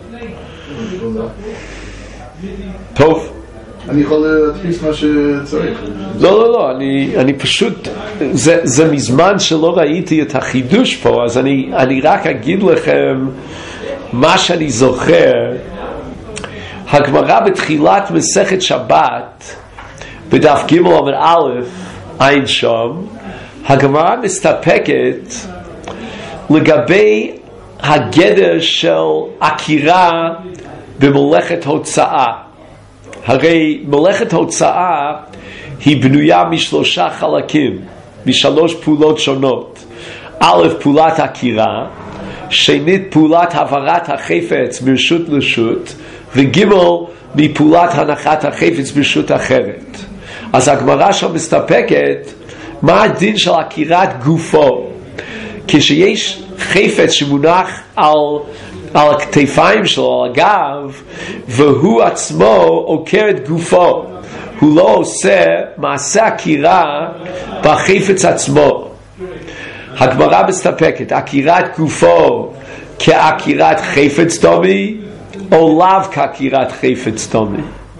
טוב. אני יכול להדפיס מה שצריך. לא, לא, לא, אני, אני פשוט, זה, זה מזמן שלא ראיתי את החידוש פה, אז אני, אני רק אגיד לכם מה שאני זוכר. הגמרא בתחילת מסכת שבת, בדף ג' עמוד א', עין שם, הגמרא מסתפקת לגבי הגדר של עקירה במלאכת הוצאה. הרי מלאכת הוצאה היא בנויה משלושה חלקים, משלוש פעולות שונות. א', פעולת עקירה, שנית, פעולת העברת החפץ מרשות לרשות, וג', מפעולת הנחת החפץ ברשות אחרת. אז הגמרא שם מסתפקת מה הדין של עקירת גופו. כשיש חפץ שמונח על על הכתפיים שלו, על הגב, והוא עצמו עוקר את גופו, הוא לא עושה מעשה עקירה בחפץ עצמו. הגמרא מסתפקת עקירת גופו כעקירת חפץ דומי או לאו כעקירת חפץ דומי,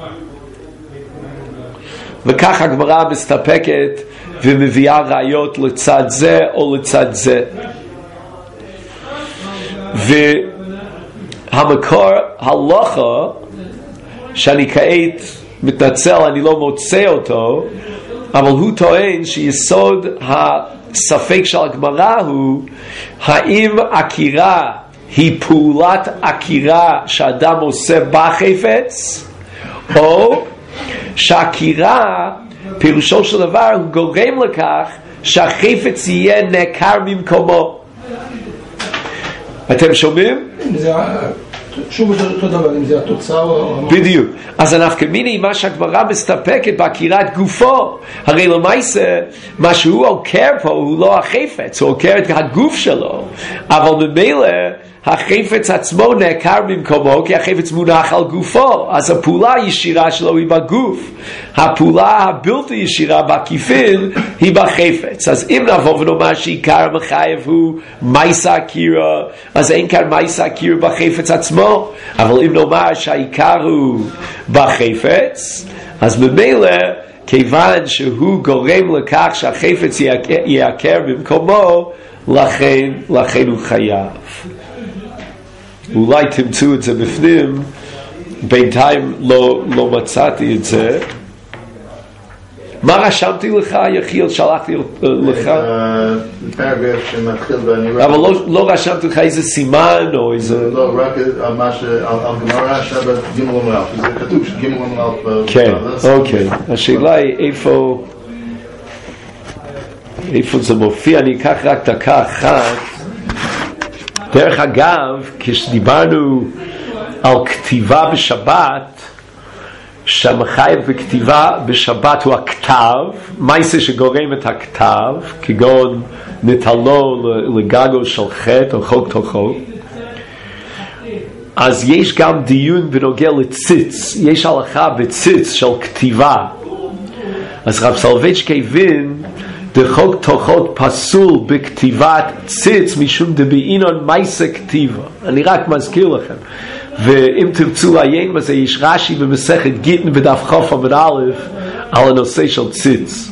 וכך הגמרא מסתפקת ומביאה ראיות לצד זה או לצד זה. והמקור הלכה שאני כעת מתנצל אני לא מוצא אותו, אבל הוא טוען שיסוד הספק של הגמרא הוא האם עקירה היא פעולת עקירה שאדם עושה בחפץ, או שעקירה פירושו של דבר הוא גורם לכך שהחפץ יהיה נעקר ממקומו. אתם שומעים? זה שוב אותו דבר, אם זה התוצאה או... בדיוק. אז אנחנו מיני מה שהגמרא מסתפקת בעקירת גופו, הרי למעשה מה שהוא עוקר פה הוא לא החפץ, הוא עוקר את הגוף שלו, אבל ממילא החפץ עצמו נעקר במקומו כי החפץ מונח על גופו, אז הפעולה הישירה שלו היא בגוף, הפעולה הבלתי ישירה בעקיפין היא בחפץ. אז אם נבוא ונאמר שעיקר המחייב הוא מייסה עקירה, אז אין כאן מייסה עקירה בחפץ עצמו, אבל אם נאמר שהעיקר הוא בחפץ, אז ממילא כיוון שהוא גורם לכך שהחפץ יעקר במקומו, לכן, לכן הוא חייב. אולי תמצאו את זה בפנים, בינתיים לא, לא מצאתי את זה. מה רשמתי לך, יחיאל? שלחתי לך? פרגרף שמתחיל ואני... אבל לא, לא רשמתי לך איזה סימן או איזה... לא, רק על מה ש... על גמרא שבת ג' ומלאף, זה כתוב שג' ומלאף... כן, אוקיי. השאלה היא איפה... איפה זה מופיע? אני אקח רק דקה אחת. דרך אגב, כשדיברנו על כתיבה בשבת, שהמחייב בכתיבה בשבת הוא הכתב, מעשה שגורם את הכתב, כגון נטלו לגגו של חטא או חוק תוכו, אז יש גם דיון בנוגע לציץ, יש הלכה בציץ של כתיבה. אז רב סולובייצ'יק הבין דחוק תוכות פסול בכתיבת ציץ משום דבעינון מייסה כתיבה. אני רק מזכיר לכם, ואם תרצו לעיין בזה יש רש"י במסכת גיטין בדף ח' עמוד א' על הנושא של ציץ.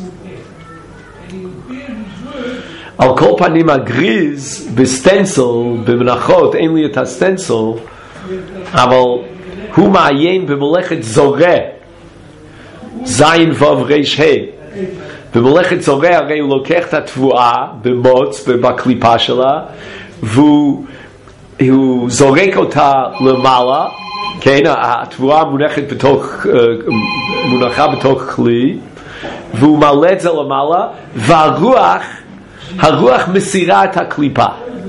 על כל פנים הגריז בסטנסיל במנחות, אין לי את הסטנסיל, אבל הוא מעיין במלאכת זורע זין וו ריש ה', במלאכת זורע הרי הוא לוקח את התבואה במוץ ובקליפה שלה והוא הוא זורק אותה למעלה, כן, התבואה מונחת בתוך, מונחה בתוך כלי והוא מעלה את זה למעלה והרוח הרוח מסירה את הקליפה.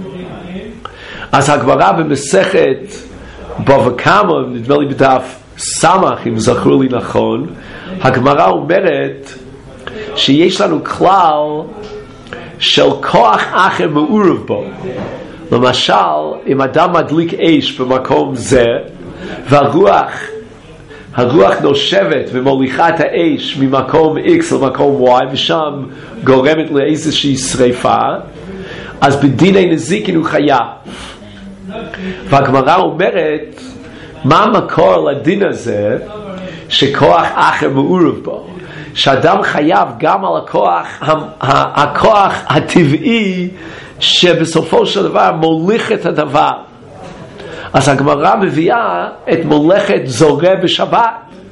אז הגמרא במסכת בבא קמא, נדמה לי בדף סמך אם זכרו לי נכון, הגמרא אומרת שיש לנו כלל של כוח אחר מעורב בו. למשל, אם אדם מדליק אש במקום זה והרוח הרוח נושבת ומוליכה את האש ממקום X למקום Y ושם גורמת לאיזושהי שריפה, אז בדיני נזיקין הוא חייב. והגמרא אומרת מה המקור לדין הזה שכוח אחר מעורב בו, שאדם חייב גם על הכוח הכוח הטבעי שבסופו של דבר מוליך את הדבר. אז הגמרא מביאה את מולכת זורע בשבת.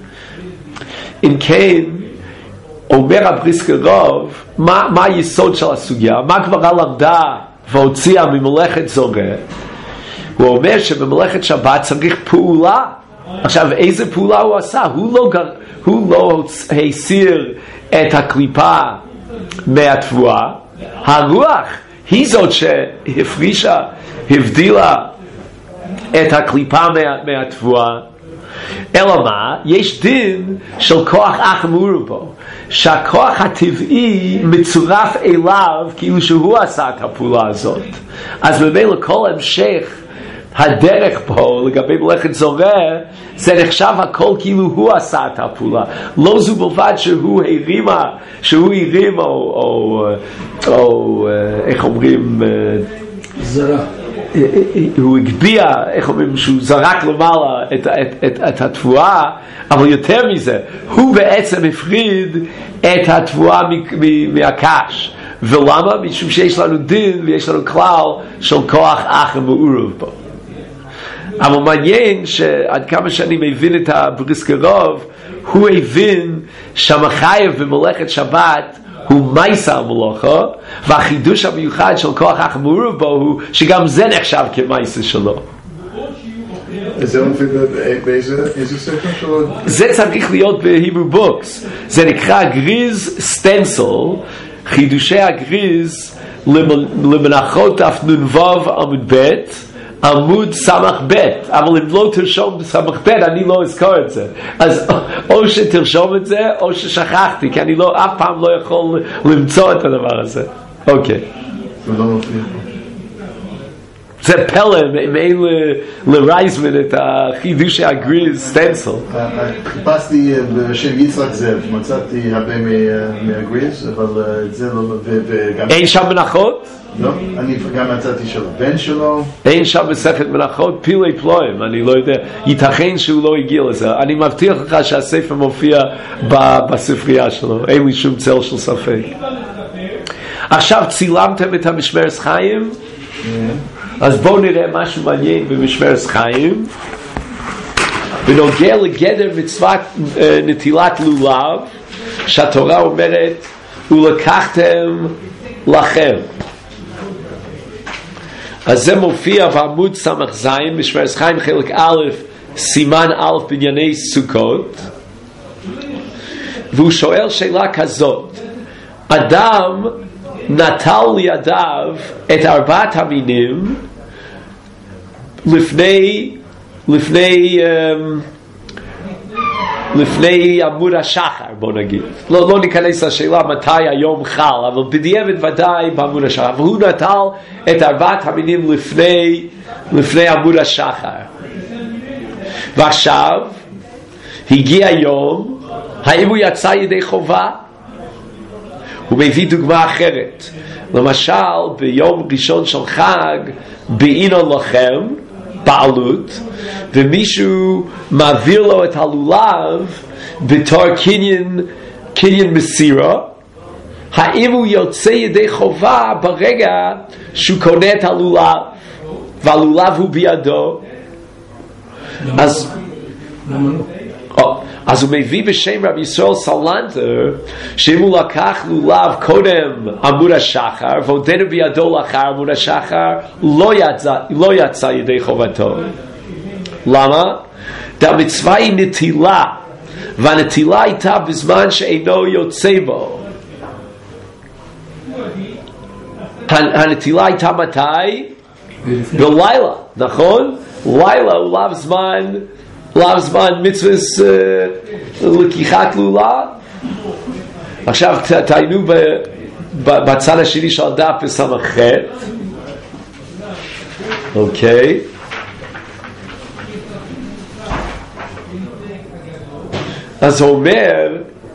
אם כן אומר הבריסקרוב מה, מה היסוד של הסוגיה, מה הגמרא למדה והוציאה ממולכת זורע. הוא אומר שבמולכת שבת צריך פעולה. עכשיו איזה פעולה הוא עשה? הוא לא, הוא לא הסיר את הקליפה מהתבואה, הרוח היא זאת שהפרישה, הבדילה את הקליפה מה, מהתבואה. אלא מה? יש דין של כוח אחר מעורב בו, שהכוח הטבעי מצורף אליו כאילו שהוא עשה את הפעולה הזאת. אז ממילא כל המשך הדרך פה לגבי מלאכת זורע זה נחשב הכל כאילו הוא עשה את הפעולה, לא זו בלבד שהוא הרימה, שהוא הרים או, או, או איך אומרים זרה, הוא הגביע, איך אומרים, שהוא זרק למעלה את, את, את, את התבואה, אבל יותר מזה הוא בעצם הפריד את התבואה מהקש. ולמה? משום שיש לנו דין ויש לנו כלל של כוח אחר מעורב בו. אבל מעניין שעד כמה שאני מבין את הבריסקרוב, הוא הבין שהמחייב במלאכת שבת הוא מייסה המלאכה, והחידוש המיוחד של כוח אחר מעורב בו הוא שגם זה נחשב כמייסה שלו. זה מופיע באיזה ספר שלו? זה צריך להיות בהיברו בוקס. זה נקרא גריז סטנסיל, חידושי הגריז למנחות דף נ"ו עמוד ב' עמוד סמך ב', אבל אם לא תרשום סמך ב' אני לא אזכור את זה. אז או שתרשום את זה או ששכחתי, כי אני לא, אף פעם לא יכול למצוא את הדבר הזה. אוקיי. זה לא מופיע. זה פלא, מעין לרייזמן את החידושי הגריז סטנסיל. חיפשתי בשם יצחק זאב, מצאתי הרבה מהגריז, אבל את זה לא... אין שם מנחות? לא, אני גם מצאתי של הבן שלו. אין שם מסכת מנחות, פילי פלואים, אני לא יודע, ייתכן שהוא לא הגיע לזה. אני מבטיח לך שהספר מופיע בספרייה שלו, אין לי שום צל של ספק. עכשיו צילמתם את המשמרת חיים? אז בואו נראה משהו מעניין במשמרת חיים בנוגע לגדר מצוות נטילת לולב, שהתורה אומרת ולקחתם לכם. אז זה מופיע בעמוד סמך זין משמרת חיים חלק א' סימן א' בענייני סוכות, והוא שואל שאלה כזאת: אדם נטל לידיו את ארבעת המינים לפני לפני לפני עמוד השחר, בוא נגיד, לא, לא ניכנס לשאלה מתי היום חל, אבל בדיעבד ודאי בעמוד השחר, והוא נטל את ארבעת המינים לפני לפני עמוד השחר. ועכשיו הגיע יום, האם הוא יצא ידי חובה? הוא מביא דוגמה אחרת. למשל ביום ראשון של חג בעינון לכם בעלות, ומישהו מעביר לו את הלולב בתור קניין קניין מסירה, האם הוא יוצא ידי חובה ברגע שהוא קונה את הלולב והלולב הוא בידו? אז או, אז הוא מביא בשם רבי ישראל סלנטר שאם הוא לקח לולב קודם עמוד השחר ועודנו בידו לאחר עמוד השחר לא יצא, לא יצא ידי חובתו. למה? המצווה היא נטילה, והנטילה הייתה בזמן שאינו יוצא בו. הנטילה הייתה מתי? בלילה, נכון? לילה הוא לאו זמן, לאו זמן מצוות לקיחת לולב. עכשיו תעיינו בצד השני של הדף בסמ"ח. אוקיי. אז הוא אומר,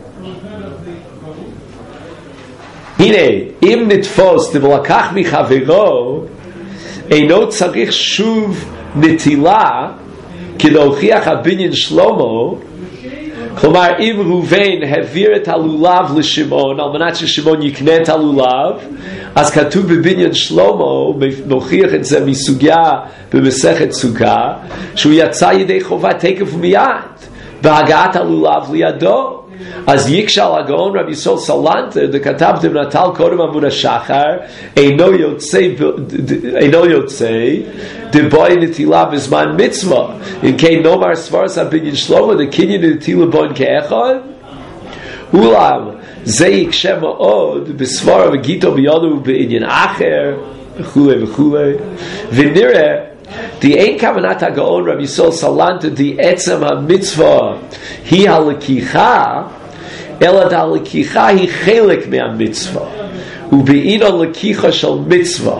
הנה, אם נתפוס ולקח מחברו, אינו צריך שוב נטילה כדי להוכיח הבניין שלמה. כלומר, אם ראובן העביר את הלולב לשמעון על מנת ששמעון יקנה את הלולב, אז כתוב בבניין שלמה, נוכיח את זה מסוגיה במסכת סוכה, שהוא יצא ידי חובה תקף ומיד בהגעת הלולב לידו. אז יקשה על הגאון רבי ישראל סלנטר דכתב דנטל קודם עמוד השחר אינו יוצא אינו יוצא דבוי נטילה בזמן מצווה. אם כן נאמר סברס הבניין שלמה דקניין נטילה בוין כאחד. אולם זה יקשה מאוד בסברה וגיטו ביודו בעניין אחר וכולי וכולי. ונראה די אין כוונת הגאון רבי ישראל סלנטר די עצם המצווה היא הלקיחה, אלא די הלקיחה היא חלק מהמצווה, ובעינו לקיחה של מצווה.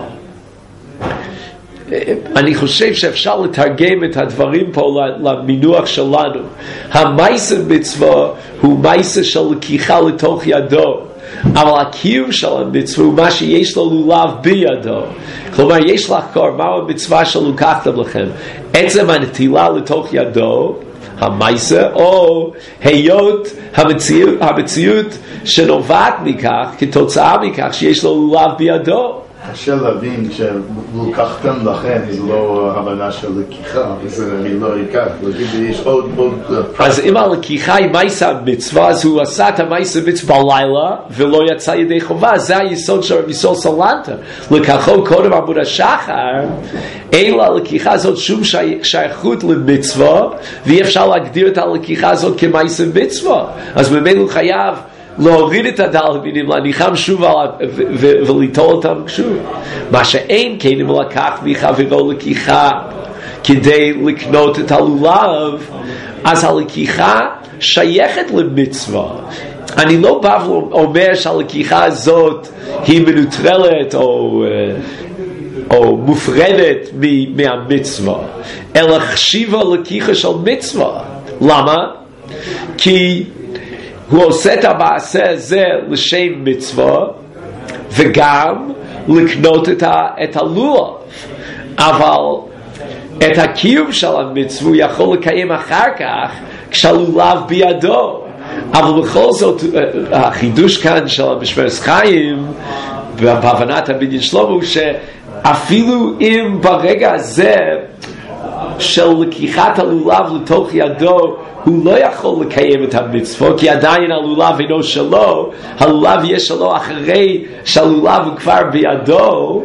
אני חושב שאפשר לתרגם את הדברים פה למינוח שלנו. המעשה מצווה הוא מעשה של לקיחה לתוך ידו, אבל הקיום של המצווה הוא מה שיש לו לולב בידו. כלומר, יש לחקור מהו המצווה שלוקחתם לכם, עצם הנטילה לתוך ידו, המעשה, או היות המציאות, המציאות שנובעת מכך, כתוצאה מכך שיש לו לולב בידו. קשה להבין שלוקחתם לכם, זה לא הבנה של לקיחה, וזה לא ייקח, יש עוד עוד... אז אם הלקיחה היא מעשה מצווה, אז הוא עשה את המעשה מצווה בלילה, ולא יצא ידי חובה. זה היסוד של רבי ישראל סלנטר. לקחו קודם עמוד השחר, אין ללקיחה הזאת שום שייכות למצווה, ואי אפשר להגדיר את הלקיחה הזאת כמעשה מצווה. אז ממנו הוא חייב להוריד את הדלת מינים, להניחם שוב וליטול אותם שוב. מה שאין כן אם לקח מחברו לקיחה כדי לקנות את הלולב, אז הלקיחה שייכת למצווה. אני לא בא ואומר שהלקיחה הזאת היא מנוטרלת או או מופרדת מהמצווה, אלא חשיבה לקיחה של מצווה. למה? כי הוא עושה את המעשה הזה לשם מצווה, וגם לקנות את, ה, את הלולב. אבל את הקיום של המצווה הוא יכול לקיים אחר כך, כשהלולב בידו. אבל בכל זאת, החידוש כאן של המשמרת חיים, בהבנת הבניין שלמה, הוא שאפילו אם ברגע הזה, של לקיחת הלולב לתוך ידו, הוא לא יכול לקיים את המצווה, כי עדיין הלולב אינו שלו, הלולב יהיה שלו אחרי שהלולב הוא כבר בידו.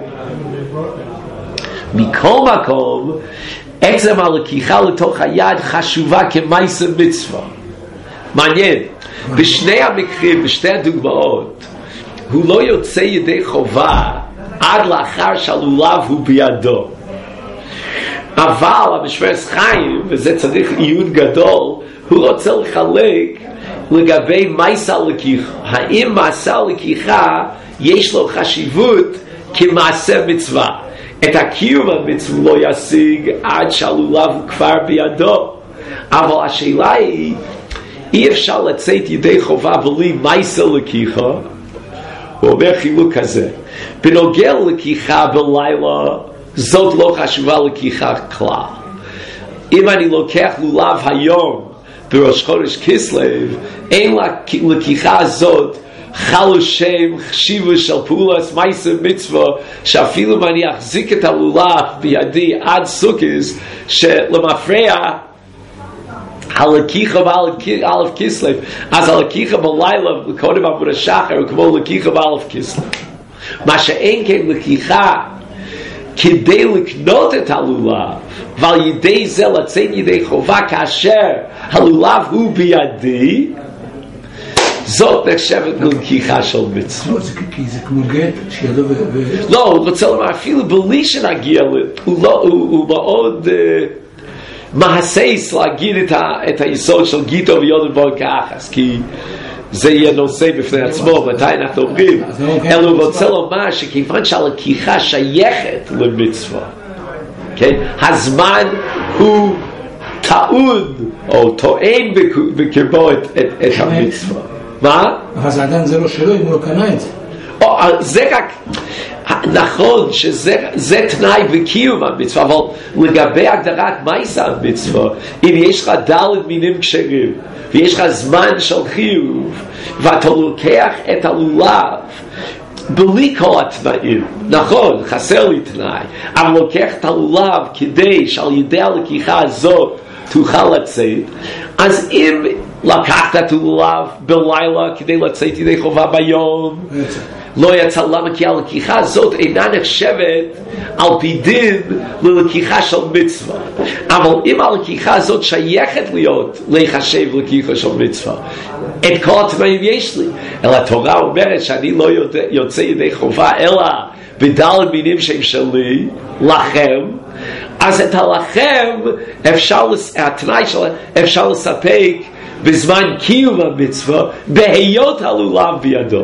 מכל מקום, עצם הלקיחה לתוך היד חשובה כמעשה מצווה. מעניין, בשני המקרים, בשתי הדוגמאות, הוא לא יוצא ידי חובה עד לאחר שהלולב הוא בידו. אבל המשמרת חיים, וזה צריך עיון גדול, הוא רוצה לחלק לגבי מעשה לקיחה. האם מעשה לקיחה יש לו חשיבות כמעשה מצווה? את הקיום המצווה לא ישיג עד שהלולב הוא כבר בידו. אבל השאלה היא, אי אפשר לצאת ידי חובה בלי מעשה לקיחה. הוא אומר חילוק כזה, בנוגע לקיחה בלילה, זאת לא חשובה לקיחה כלל. אם אני לוקח לולב היום בראש חודש כסלו, אין לקיחה הזאת חלו שם חשיבה של פעולת מעשה מצווה, שאפילו אם אני אחזיק את הלולב בידי עד סוכות, שלמפרע הלקיחה באלף כסלו, אז הלקיחה בלילה קודם עבור השחר הוא כמו לקיחה באלף כסלו. מה שאין כן לקיחה כדי לקנות את הלולב ועל ידי זה לצאת ידי חובה כאשר הלולב הוא בידי, זאת נחשבת לקיחה של מצווה. כי זה כמו גט שידו ו... לא, הוא רוצה לומר אפילו בלי שנגיע, הוא מאוד מהסס להגיד את היסוד של גיטו ויודן בו כאחס, כי זה יהיה נושא בפני עצמו, מתי אנחנו אומרים, אלא הוא רוצה לומר שכיוון שהלקיחה שייכת למצווה, הזמן הוא טעון או טוען בקרבו את המצווה. מה? אבל זה עדיין זה לא שלו אם הוא לא קנה את זה. זה רק נכון שזה תנאי בקיום המצווה, אבל לגבי הגדרת מייסה המצווה, אם יש לך דלת מינים כשרים ויש לך זמן של חיוב ואתה לוקח את הלולב בלי כל התנאים, נכון, חסר לי תנאי, אבל לוקח את הלולב כדי שעל ידי הלקיחה הזאת תוכל לצאת, אז אם לקחת את הלולב בלילה כדי לצאת ידי חובה ביום, לא יצא. למה? כי הלקיחה הזאת אינה נחשבת על פי דין ללקיחה של מצווה. אבל אם הלקיחה הזאת שייכת להיות להיחשב לקיחה של מצווה, את כל התנאים יש לי. אלא התורה אומרת שאני לא יוצא ידי חובה אלא בדל מינים שהם שלי, לכם, אז את הלחם אפשר, התנאי שלה אפשר לספק בזמן קיום המצווה בהיות הלולב בידו.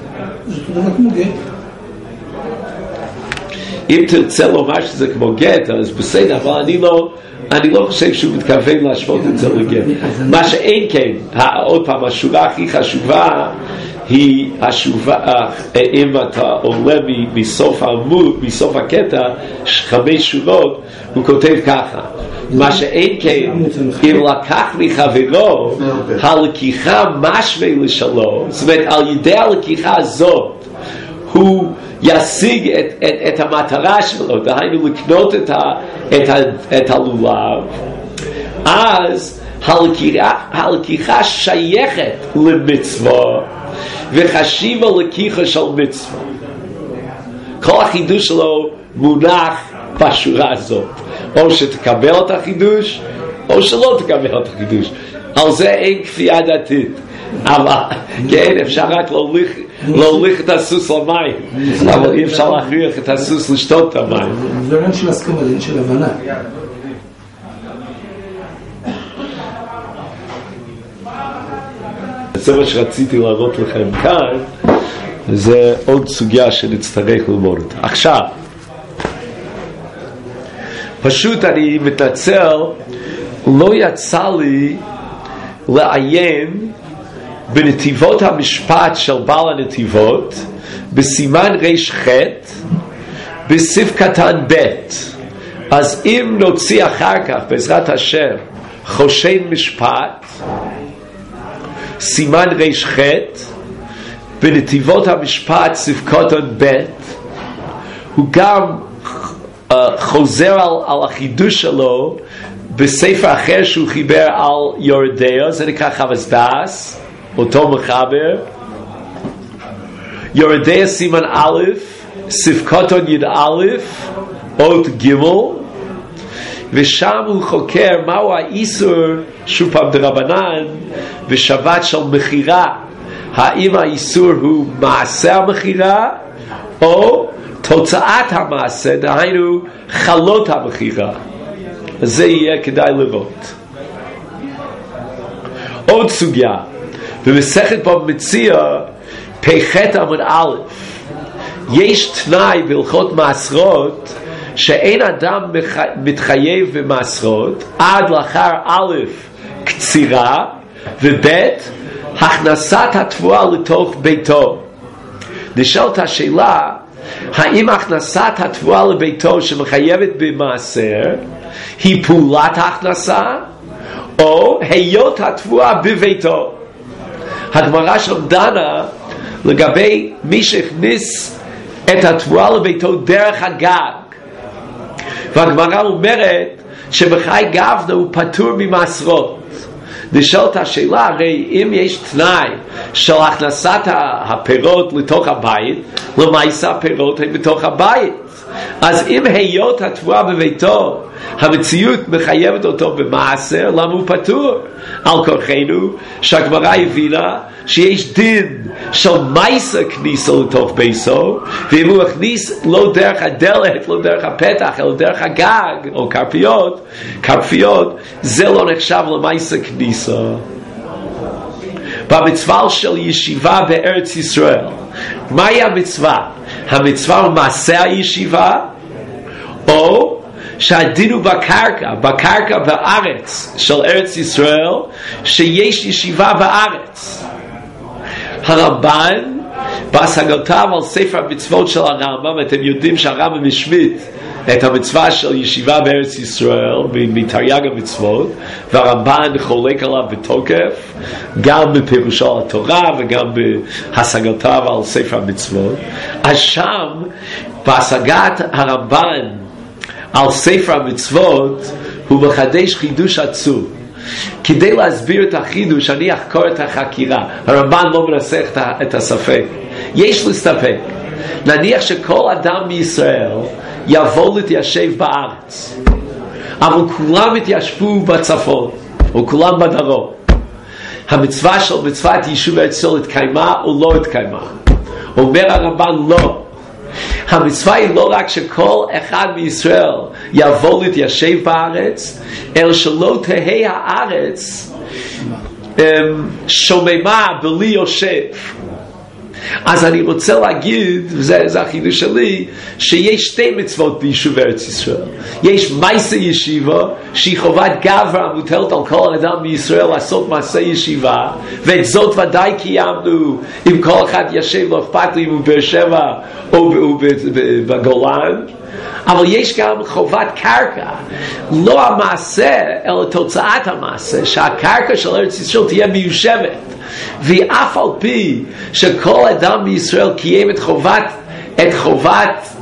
אם תרצה לומר שזה כמו גט, אז בסדר, אבל אני לא, אני לא חושב שהוא מתכוון להשוות את זה לגט. מה שאין כן, עוד פעם, השורה הכי חשובה היא השובה, אם אתה עולה מסוף העמוד, מסוף הקטע, חמש שורות, הוא כותב ככה, מה שאין כן, אם לקח מחברו, הלקיחה משווה לשלו, זאת אומרת, על ידי הלקיחה הזאת, הוא ישיג את, את, את המטרה שלו, דהיינו לקנות את, ה, את, ה, את הלולב, אז הלקיחה, הלקיחה שייכת למצווה, וחשיבה לקיחה של מצווה. כל החידוש שלו מונח בשורה הזאת. או שתקבל את החידוש, או שלא תקבל את החידוש. על זה אין כפייה דתית. אבל כן, אפשר רק להוליך את הסוס למים, אבל אי אפשר להכריח את הסוס לשתות את המים. זה לא של הסכמה, זה של הבנה. זה מה שרציתי להראות לכם כאן, זה עוד סוגיה שנצטרך ללמוד אותה. עכשיו, פשוט אני מתנצל, לא יצא לי לעיין בנתיבות המשפט של בעל הנתיבות, בסימן רש חט, בסעיף קטן ב'. אז אם נוציא אחר כך, בעזרת השם, חושן משפט, סימן רש חט, בנתיבות המשפט סעיף קטן ב', הוא גם uh, חוזר על, על החידוש שלו בספר אחר שהוא חיבר על יורדיה, זה נקרא חב"ס דאס, אותו מחבר, יורדיה סימן א', סעיף קטן י' א', אות ג', ושם הוא חוקר מהו האיסור שוב פעם דרבנן ושבת של מחירה, האם האיסור הוא מעשה המחירה או תוצאת המעשה, דהיינו חלות המחירה. זה יהיה כדאי לראות. עוד סוגיה במסכת בבא מציעא פ"ח עמוד א', יש תנאי בהלכות מעשרות שאין אדם מתחייב במעשרות עד לאחר א' קצירה וב' הכנסת התבואה לתוך ביתו. נשאלת השאלה, האם הכנסת התבואה לביתו שמחייבת במעשר היא פעולת ההכנסה או היות התבואה בביתו? הגמרא שם דנה לגבי מי שהכניס את התבואה לביתו דרך הגג, והגמרא אומרת שבחי גבנה הוא פטור ממעשרות. נשאלת השאלה, הרי אם יש תנאי של הכנסת הפירות לתוך הבית, למעשה הפירות הם בתוך הבית. אז אם היות התבואה בביתו, המציאות מחייבת אותו במעשר, למה הוא פטור? על כורחנו שהגמרא הבינה שיש דין של מעשר כניסה לתוך ביתו, ואם הוא הכניס לא דרך הדלת, לא דרך הפתח, אלא דרך הגג או כרפיות, כרפיות, זה לא נחשב למעשר כניסה. במצווה של ישיבה בארץ ישראל, מהי המצווה? המצווה הוא מעשה הישיבה, או שהדין הוא בקרקע, בקרקע בארץ של ארץ ישראל, שיש ישיבה בארץ. הרמב"ן בהשגותיו על ספר המצוות של הרמב"ם, אתם יודעים שהרמב"ם השמיט את המצווה של ישיבה בארץ ישראל מתרי"ג המצוות, והרמב"ן חולק עליו בתוקף גם בפירושו על התורה וגם בהשגותיו על ספר המצוות. אז שם בהשגת הרמב"ן על ספר המצוות הוא מחדש חידוש עצום. כדי להסביר את החידוש אני אחקור את החקירה. הרמב"ן לא מנסח את הספק, יש להסתפק. נניח שכל אדם בישראל יבוא להתיישב בארץ, אבל כולם התיישבו בצפון או כולם בדרום, המצווה של מצוות יישוב ארץ ישראל התקיימה או לא התקיימה? אומר הרמב"ן לא. המצווה היא לא רק שכל אחד מישראל יבוא להתיישב בארץ, אלא שלא תהא הארץ שוממה בלי יושב. אז אני רוצה להגיד, וזה זה החידוש שלי, שיש שתי מצוות ביישוב ארץ ישראל. יש מעשה ישיבה שהיא חובת גברא המוטלת על כל אדם בישראל לעשות מעשה ישיבה, ואת זאת ודאי קיימנו אם כל אחד ישב, לא אכפת לי אם הוא באר שבע או בגולן. אבל יש גם חובת קרקע, לא המעשה אלא תוצאת המעשה, שהקרקע של ארץ ישראל תהיה מיושבת. ואף על פי שכל אדם בישראל קיים את חובת את חובת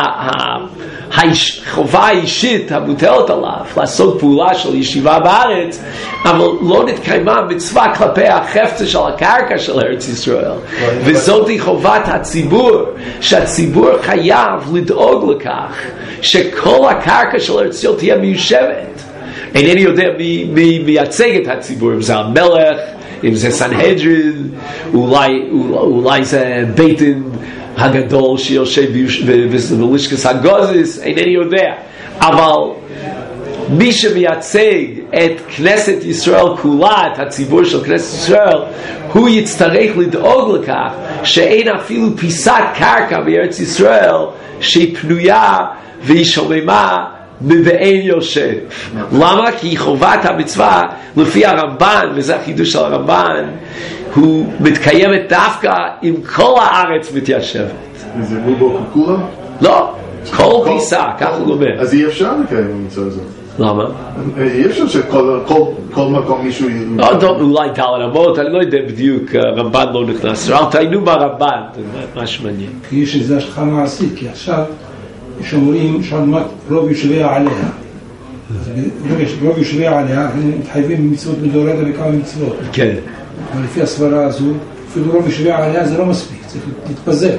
החובה האישית המוטלת עליו לעשות פעולה של ישיבה בארץ, אבל לא נתקיימה מצווה כלפי החפצה של הקרקע של ארץ ישראל, וזאת היא חובת הציבור, שהציבור חייב לדאוג לכך שכל הקרקע של ארץ ישראל תהיה מיושבת. אינני יודע מי, מי מייצג את הציבור, אם זה המלך, אם זה סנהדרין, אולי, אולי זה בית דין הגדול שיושב בלשכת הגוזיס, אינני יודע. אבל מי שמייצג את כנסת ישראל כולה, את הציבור של כנסת ישראל, הוא יצטרך לדאוג לכך שאין אפילו פיסת קרקע בארץ ישראל שהיא פנויה והיא שוממה מבאין יושב. למה? כי חובת המצווה לפי הרמב"ן, וזה החידוש של הרמב"ן, הוא מתקיימת דווקא אם כל הארץ מתיישבת. זה בולבו כולה? לא, כל פיסה, כך הוא אומר. אז אי אפשר לקיים המצווה הזאת. למה? אי אפשר שכל מקום מישהו... אולי דל רמות, אני לא יודע בדיוק, הרמב"ן לא נכנס. אל תעיינו ברמב"ן, מה שמעניין. כי יש איזו השלכה מעשית, כי עכשיו יש אומרים רוב יושביה עליה. רוב יושביה עליה, הם מתחייבים במצוות מדורייתא בכמה מצוות. כן. אבל לפי הסברה הזו, אפילו רוב יושביה עליה זה לא מספיק, צריך להתפזר.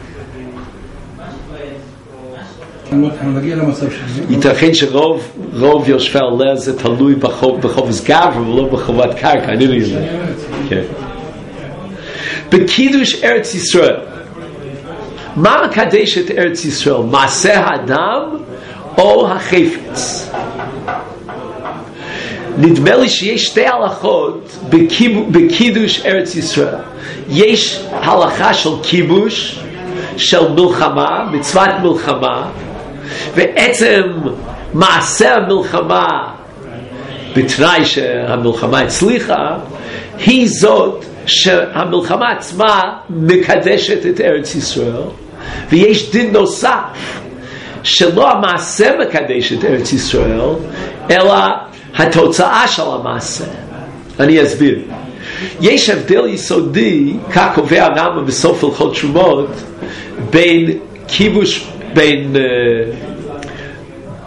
אנחנו נגיע למצב שלנו. ייתכן שרוב רוב יושבי עליה זה תלוי בחופש גברא ולא בחובת קרקע, אני לא יודע. כן. בקידוש ארץ ישראל, מה מקדש את ארץ ישראל? מעשה האדם או החפץ? נדמה לי שיש שתי הלכות בקידוש ארץ ישראל. יש הלכה של כיבוש, של מלחמה, מצוות מלחמה, ועצם מעשה המלחמה בתנאי שהמלחמה הצליחה, היא זאת שהמלחמה עצמה מקדשת את ארץ ישראל. ויש דין נוסף שלא המעשה מקדש את ארץ ישראל אלא התוצאה של המעשה. אני אסביר. יש הבדל יסודי, כך קובע הרמב"ם בסוף הלכות תשומות, בין כיבוש, בין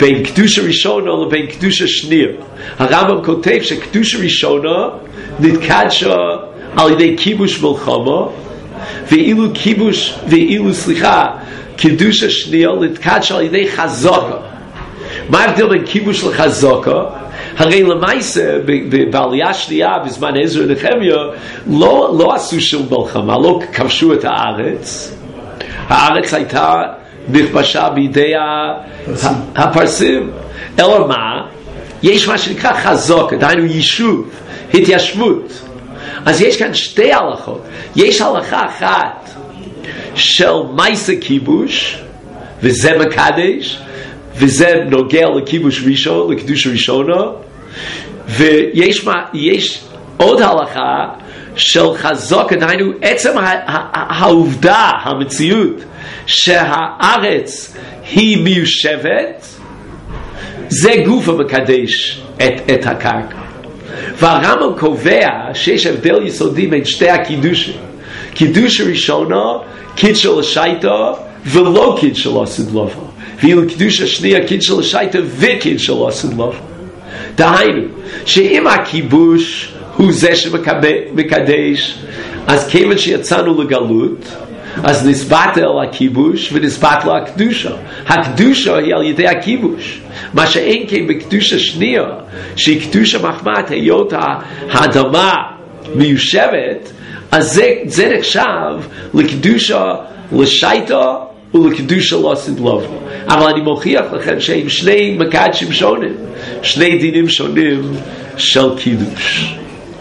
בין קדושה ראשונה לבין קדושה שנייה. הרמב"ם כותב שקדושה ראשונה נתקדשה על ידי כיבוש מלחמה, ואילו כיבוש, ואילו סליחה, קדושה שנייה נתקדשה על ידי חזקה. מה ההבדל בין כיבוש לחזקה? הרי למעשה בעלייה שנייה בזמן עזרא ונחמיה לא, לא עשו שום מלחמה, לא כבשו את הארץ. הארץ הייתה נכבשה בידי הפרסים. אלא מה? יש מה שנקרא חזקה, דהיינו יישוב, התיישבות. אז יש כאן שתי הלכות. יש הלכה אחת של מעשה כיבוש, וזה מקדש, וזה נוגע לכיבוש ראשון, לקדושה ראשונה, ויש מה, יש עוד הלכה של חזקה, דהיינו עצם העובדה, המציאות, שהארץ היא מיושבת, זה גוף המקדש את, את הקרקע. והרמב"ם קובע שיש הבדל יסודי בין שתי הקידושים. קידוש ראשונה, קידשה לשייטה, ולא קידשה לסדלובה. ואילו קידוש השנייה, קידשה לשייטה וקידשה לסדלובה. דהיינו, שאם הכיבוש הוא זה שמקדש, אז כיוון שיצאנו לגלות, אז נסבט על הכיבוש ונסבט על הקדושה. הקדושה היא על ידי הכיבוש. מה שאין כן בקדושה שנייה, שהיא קדושה מחמת היות האדמה מיושבת, אז זה, זה נחשב לקדושה לשייטה ולקדושה לסדלובה. אבל אני מוכיח לכם שהם שני מקדשים שונים, שני דינים שונים של קידוש.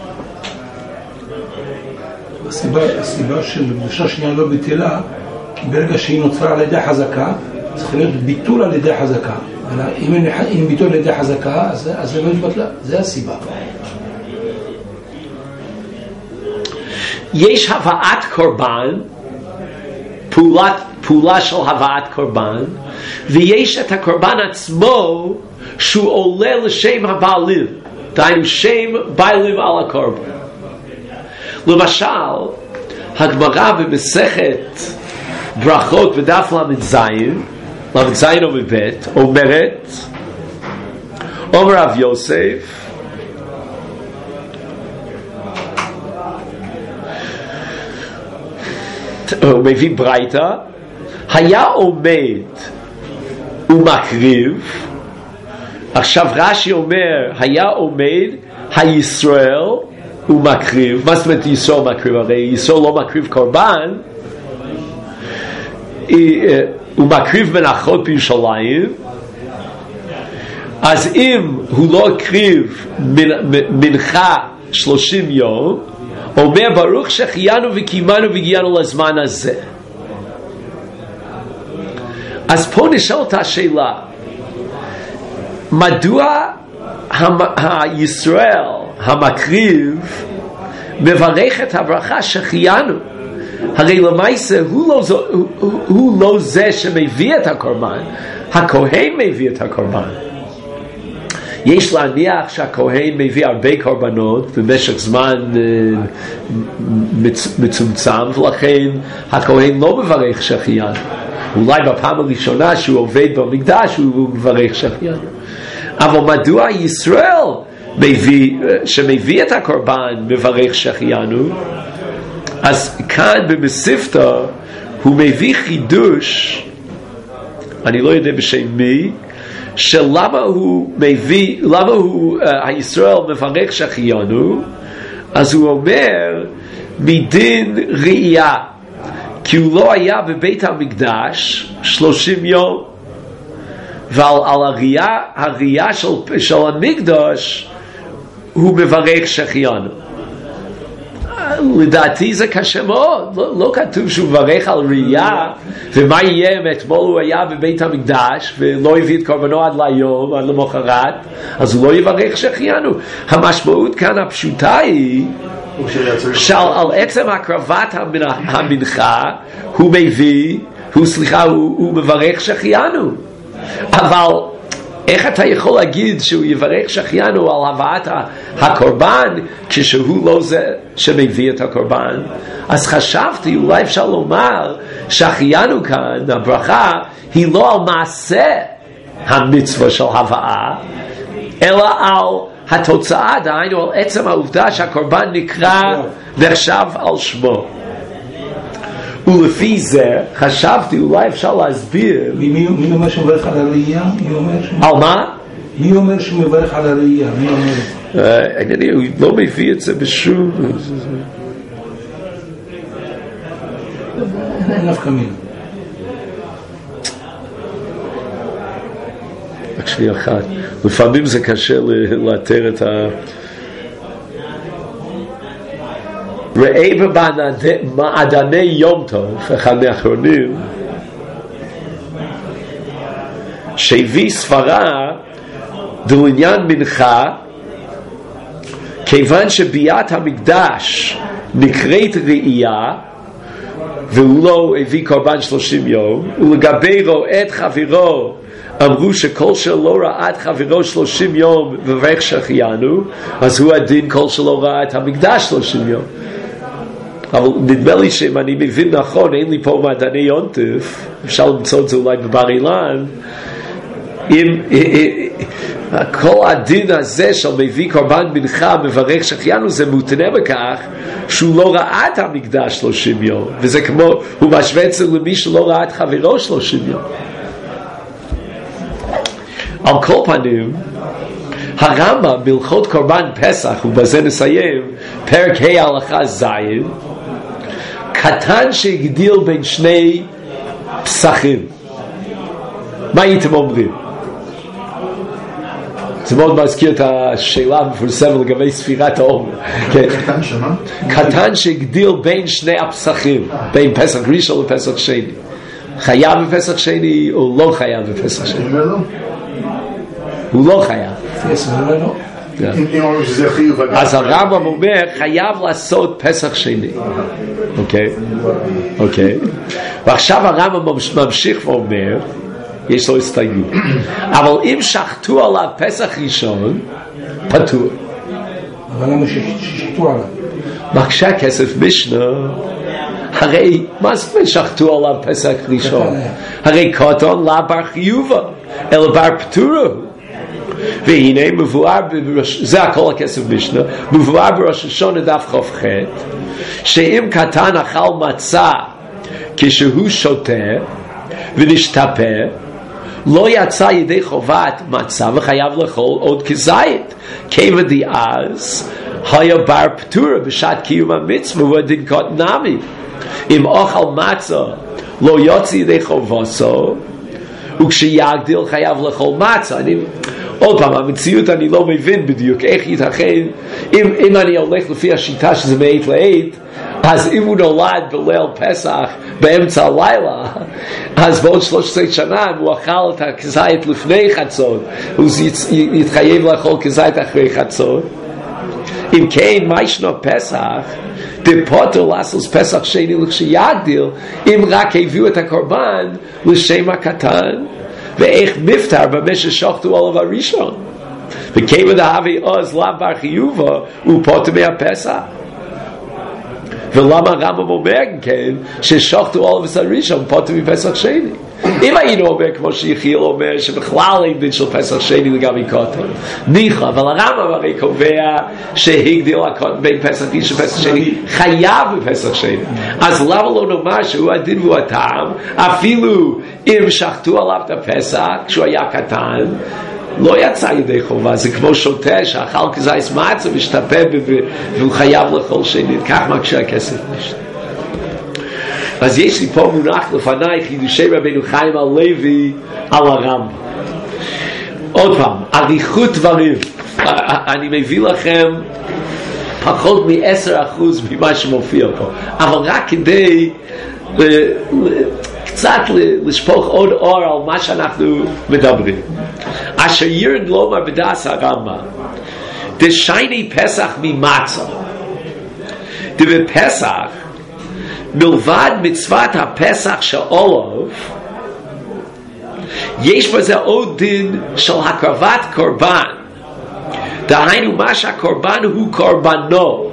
הסיבה, הסיבה של קדושה שנייה לא בטלה, כי ברגע שהיא נוצרה על ידי חזקה, צריך להיות ביטול על ידי חזקה. אם אין ביטול על ידי חזקה, אז, אז זה לא יתבטלה. זה הסיבה. יש הבאת קורבן, פעולת, פעולה של הבאת קורבן, ויש את הקורבן עצמו שהוא עולה לשם הבעלים. דהיינו שם בעלים על הקורבן. למשל, הגמרא במסכת ברכות בדף למד זין, למד זין או מבית, אומרת, אומר רב יוסף, הוא מביא ברייתא, היה עומד ומקריב, עכשיו רש"י אומר, היה עומד הישראל הוא מקריב. מה זאת אומרת ישראל מקריב? הרי ישראל לא מקריב קורבן, הוא מקריב מנחות בירושלים. אז אם הוא לא הקריב מנחה שלושים יום, אומר ברוך שהחיינו וקיימנו והגיענו לזמן הזה. אז פה נשאלת השאלה, מדוע הישראל המקריב מברך את הברכה שהחיינו? הרי למעשה הוא לא, הוא, הוא, הוא לא זה שמביא את הקורבן, הכהן מביא את הקורבן. יש להניח שהכהן מביא הרבה קורבנות במשך זמן מצ, מצומצם, ולכן הכהן לא מברך שהחיינו. אולי בפעם הראשונה שהוא עובד במקדש הוא מברך שהחיינו. אבל מדוע ישראל מביא, שמביא את הקורבן מברך שהחיינו? אז כאן במספתא הוא מביא חידוש, אני לא יודע בשם מי, שלמה הוא מביא, למה הוא, uh, הישראל מברך שהחיינו? אז הוא אומר מדין ראייה, כי הוא לא היה בבית המקדש שלושים יום, ועל על הראייה, הראייה של, של המקדש הוא מברך שהחיינו. לדעתי זה קשה מאוד, לא, לא כתוב שהוא מברך על ראייה, ומה יהיה אם אתמול הוא היה בבית המקדש ולא הביא את קורבנו עד ליום, עד למחרת, אז הוא לא יברך שהחיינו. המשמעות כאן הפשוטה היא שעל עצם הקרבת המנחה הוא מביא, הוא סליחה, הוא, הוא מברך שהחיינו. אבל איך אתה יכול להגיד שהוא יברך שהחיינו על הבאת הקורבן כשהוא לא זה שמביא את הקורבן? אז חשבתי אולי אפשר לומר שהחיינו כאן, הברכה, היא לא על מעשה המצווה של הבאה, אלא על התוצאה, דהיינו על עצם העובדה שהקורבן נקרא נחשב על שמו. ולפי זה חשבתי אולי אפשר להסביר מי אומר שמברך על הראייה? על מה? מי אומר שמברך על הראייה? מי אומר? הוא לא מביא את זה בשום אין נפקא מינה. רק שנייה אחת, לפעמים זה קשה לאתר את ה... ראה במעדני יום טוב, אחד מהאחרונים, שהביא סברה דלעניין מנחה, כיוון שביאת המקדש נקראת ראייה, והוא לא הביא קורבן שלושים יום, ולגבי רואה את חברו אמרו שכל שלא ראה את חברו שלושים יום וברך שהחיינו, אז הוא הדין כל שלא ראה את המקדש שלושים יום. אבל נדמה לי שאם אני מבין נכון, אין לי פה מעדני יונטף, אפשר למצוא את זה אולי בבר אילן, אם כל הדין הזה של מביא קורבן מנחה מברך שהחיינו, זה מותנה בכך שהוא לא ראה את המקדש שלושים יום, וזה כמו, הוא משווה את זה למי שלא ראה את חברו שלושים יום. על כל פנים, הרמב"ם בהלכות קורבן פסח, ובזה נסיים, פרק ה' הלכה ז', קטן שהגדיל בין שני פסחים. מה הייתם אומרים? זה מאוד מזכיר את השאלה המפורסמת לגבי ספירת העומר. קטן שמה? קטן שהגדיל בין שני הפסחים, בין פסח ראשון לפסח שני. חייב בפסח שני או לא חייב בפסח שני? הוא לא חייב. אז הרמב"ם אומר חייב לעשות פסח שני. אוקיי? אוקיי. ועכשיו הרמב"ם ממשיך ואומר, יש לו הסתייגות, אבל אם שחטו עליו פסח ראשון פטור. אבל למה ששחטו עליו? מקשה כסף משנה, הרי מה זאת אומרת שחטו עליו פסח ראשון? הרי קטון לא בר חיובה אלא בר פטורה. והנה מבואר, זה הכל הכסף משנה, מבואר בראש השונה דף ח"ח, שאם קטן אכל מצה כשהוא שותה ונשתפה, לא יצא ידי חובת מצה וחייב לאכול עוד כזית, כיוון דאז היה בר פטורה בשעת קיום המצווה ודין קטן נמי. אם אוכל מצה לא יוצא ידי חובתו, וכשיגדיל חייב לאכול מצה. אני עוד פעם, המציאות אני לא מבין בדיוק איך ייתכן, אם, אם אני הולך לפי השיטה שזה מעת לעת, אז אם הוא נולד בליל פסח באמצע הלילה, אז בעוד שלוש עשרה שנה אם הוא אכל את הכזית לפני חצות, הוא יתחייב לאכול כזית אחרי חצות. אם כן, מה ישנו פסח? דפוטר לעשות פסח שני לכשיגדיל, אם רק הביאו את הקורבן לשם הקטן, ואיך מפטר במה ששחטו עליו הראשון. וכיוון דהווי עוז לאו בר חיובה, הוא פוטר מהפסח. ולמה הרמב"ם אומר כן ששחטו עליו הראשון פוטר מפסח שני? אם היינו אומר כמו שיחיאל אומר שבכלל אין דין של פסח שני לגבי קטן, ניחא, אבל הרמב"ם הרי קובע שהגדיל הקטן בין פסח ראשון ופסח שני חייב בפסח שני. אז למה לא נאמר שהוא הדין והוא הטעם, אפילו אם שחטו עליו את הפסח כשהוא היה קטן לא יצא ידי חובה? זה כמו שוטה שאכל כזית מצה ושתפה והוא חייב לאכול שני. כך מקשה הכסף משנה. אז יש לי פה מונח לפניי חידושי רבנו חיים הלוי על הרמב"ם. עוד פעם, אריכות דברים, אני מביא לכם פחות מ-עשרה אחוז ממה שמופיע פה, אבל רק כדי קצת לשפוך עוד אור על מה שאנחנו מדברים. אשר ירד לומר בדעת הרמב"ם, דשייני פסח ממצה, דבפסח מלבד מצוות הפסח של עולב, יש בזה עוד דין של הקרבת קורבן, דהיינו מה שהקורבן הוא קורבנו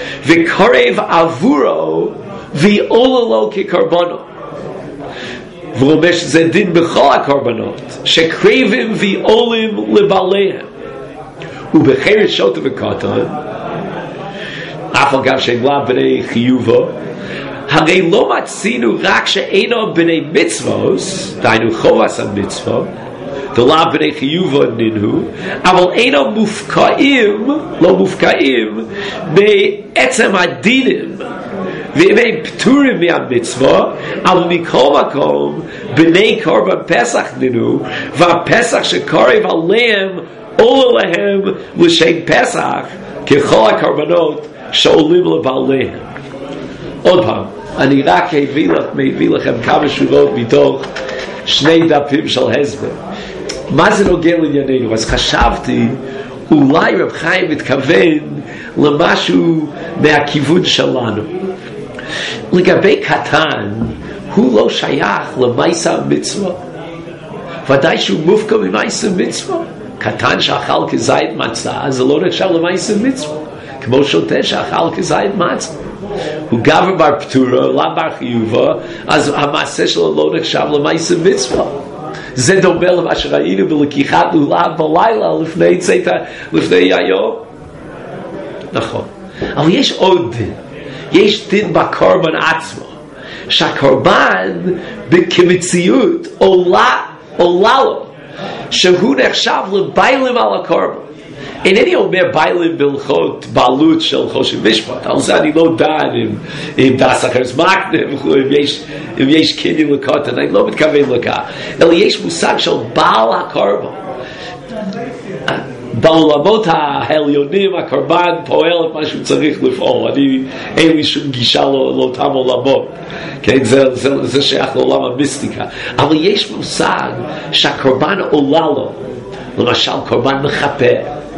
וקורב עבורו ועולה לו כקורבנו. והוא אומר שזה דין בכל הקורבנות שקרבים ועולים לבעליהם ובחיר שוטה וקטן אף על גב שהם לא בני חיובו הרי לא מצינו רק שאינו בני מצוות דהיינו חובס המצוות ולא בני חיובו נינהו אבל אינו מופקעים לא מופקעים בעצם הדינים ואם הם פטורים מהמצווה אבל מכל מקום בני קורבן פסח נינהו והפסח שקורב עליהם עולה להם לשם פסח ככל הקורבנות שעולים לבעליהם. עוד פעם אני רק מביא, מביא לכם כמה שורות מתוך שני דפים של הסבר. מה זה נוגע לענייננו? אז חשבתי אולי רב חיים מתכוון למשהו מהכיוון שלנו. לגבי קטן הוא לא שייך למעשה המצווה, ודאי שהוא מופקע ממעשה מצווה. קטן שאכל כזית מצה זה לא נחשב למעשה מצווה, כמו שוטה שאכל כזית מצה הוא גבר בר פטורה לא בר חיובה, אז המעשה שלו לא נחשב למעשה מצווה. זה דומה למה שראינו בלקיחת לולב בלילה לפני צאת לפני היום. נכון, אבל יש עוד דין. יש דין בקורבן עצמו שהקורבן כמציאות עולה עולה לו שהוא נחשב לביילים על הקורבן. אינני אומר ביילים בהלכות בעלות של חושן משפט, על זה אני לא דן אם, אם דס אחרס מקנה אם יש, אם יש קניין לקוטן, אני לא מתכוון לכך, אלא יש מושג של בעל הקורבן. בעולמות העליונים הקורבן פועל את מה שהוא צריך לפעול. אני אין לי שום גישה לאותם עולמות, כן? זה, זה, זה שייך לעולם המיסטיקה, אבל יש מושג שהקורבן עולה לו, למשל קורבן מחפה.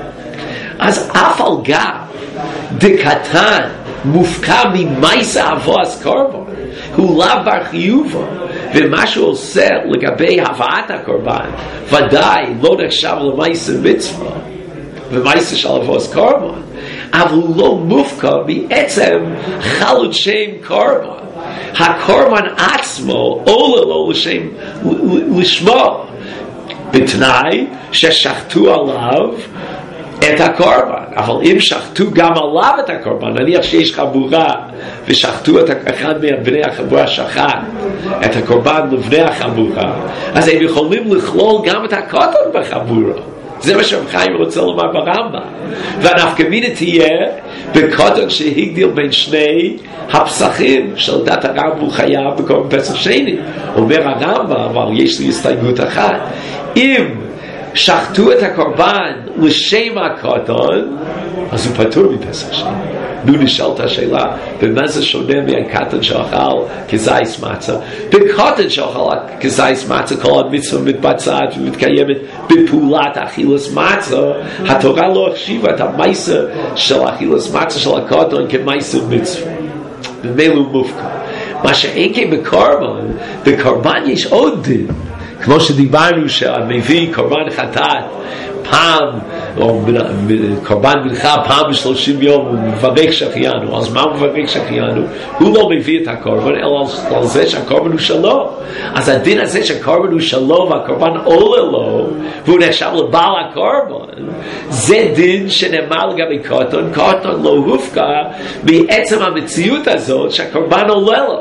אז אף על גב דקטן מופקע ממעשה אבוס קורבן הוא לאו בר חיובו, ומה שהוא עושה לגבי הבאת הקורבן ודאי לא נחשב למעשה מצווה ומעשה של אבוס קורבן, אבל הוא לא מופקע בעצם חלות שם קורבן. הקורבן עצמו עולה לו לשם לשמו בתנאי ששחטו עליו את הקורבן. אבל אם שחטו גם עליו את הקורבן, נניח שיש חבורה ושחטו את אחד מבני החבורה שחט את הקורבן לבני החבורה, אז הם יכולים לכלול גם את הקוטן בחבורה. זה מה שחיים רוצה לומר ברמב"ם. והנפקא מינה תהיה בקוטן שהגדיל בין שני הפסחים של דת הרמב"ם הוא חייב בקורבן פסח שני. אומר הרמב"ם, אבל יש לי הסתייגות אחת, אם שחטו את הקורבן לשם הקוטן אז הוא פטור מפסח שני. נו נשאלת השאלה, במה זה שונה מהקטן שאכל כזייס מצה? בקוטן שאכל כזייס מצה כל המצווה מתבצעת ומתקיימת בפעולת אכילס מצה, התורה לא החשיבה את המעשה של אכילס מצה של הקוטן כמעשה מצווה, במילא הוא מופקע. מה שאין כן בקורבן, בקורבן יש עוד דין, כמו שדיברנו שהמביא קורבן חטאת פעם, או קורבן מנחה פעם בשלושים יום הוא מברך שהחיינו. אז מה הוא מברך שהחיינו? הוא לא מביא את הקורבן אלא על זה שהקורבן הוא שלו. אז הדין הזה שהקורבן הוא שלו והקורבן עולה לו והוא נחשב לבעל הקורבן, זה דין שנאמר לגבי קוטן. קוטן לא הופקע בעצם המציאות הזאת שהקורבן עולה לו.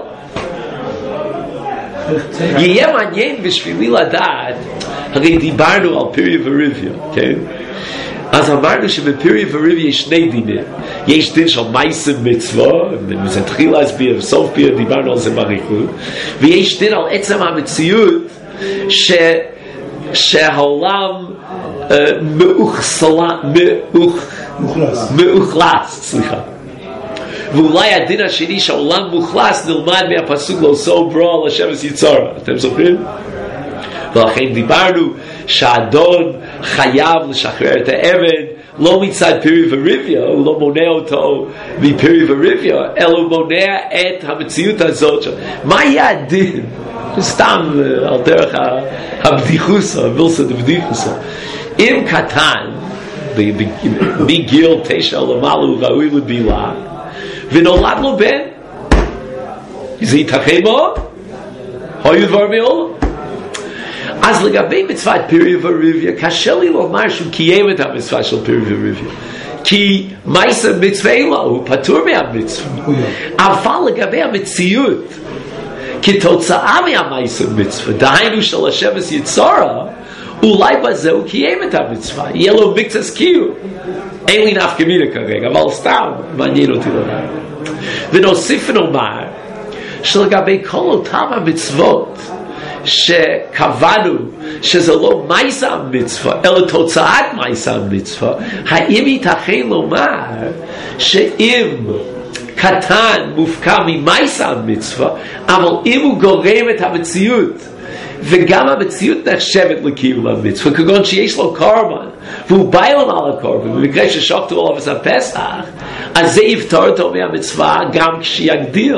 יהיה מעניין בשבילי לדעת, הרי דיברנו על פירי וריביה, כן? אז אמרנו שבפירי וריביה יש שני דינים. יש דין של מעשה מצווה, זה התחיל להסביר, בסוף פיר דיברנו על זה באריכות, ויש דין על עצם המציאות ש... שהעולם מאוכלס, מאוכלס, סליחה. ואולי הדין השני שהעולם מוכלס נלמד מהפסוק לא סור ברא לשבס יצורה. אתם זוכרים? ולכן דיברנו שהאדון חייב לשחרר את העבד לא מצד פירי וריביה, הוא לא מונע אותו מפירי וריביה, אלא הוא מונע את המציאות הזאת. מה יהיה הדין? סתם על דרך הבדיחוסה, וילסה דבדיחוסה. אם קטן מגיל תשע למעלה הוא ראוי לבילה ונולד לו בן, זה יתכן מאוד? היו דבר מעולם. אז לגבי מצוות פירי וריביה, קשה לי לומר שהוא קיים את המצווה של פירי וריביה. כי מייסה מצווה אלו, הוא פטור מהמצווה. אבל לגבי המציאות, כתוצאה מהמייסה מצווה, דהיינו של השבס יצורה, אולי בזה הוא קיים את המצווה. יהיה לו מקצת קיום. אין לי נפקא מינה כרגע, אבל סתם מעניין אותי לומר. ונוסיף ונאמר, שלגבי כל אותם המצוות, שקבענו שזה לא מייסה המצווה אלא תוצאת מייסה המצווה, האם ייתכן לומר שאם קטן מופקע ממייסה המצווה, אבל אם הוא גורם את המציאות וגם המציאות נחשבת לקיום המצווה, כגון שיש לו קורבן והוא בא אליו על הקורבן, במקרה ששוחטו עליו את הפסח, אז זה יפטור אותו מהמצווה גם כשיגדיל.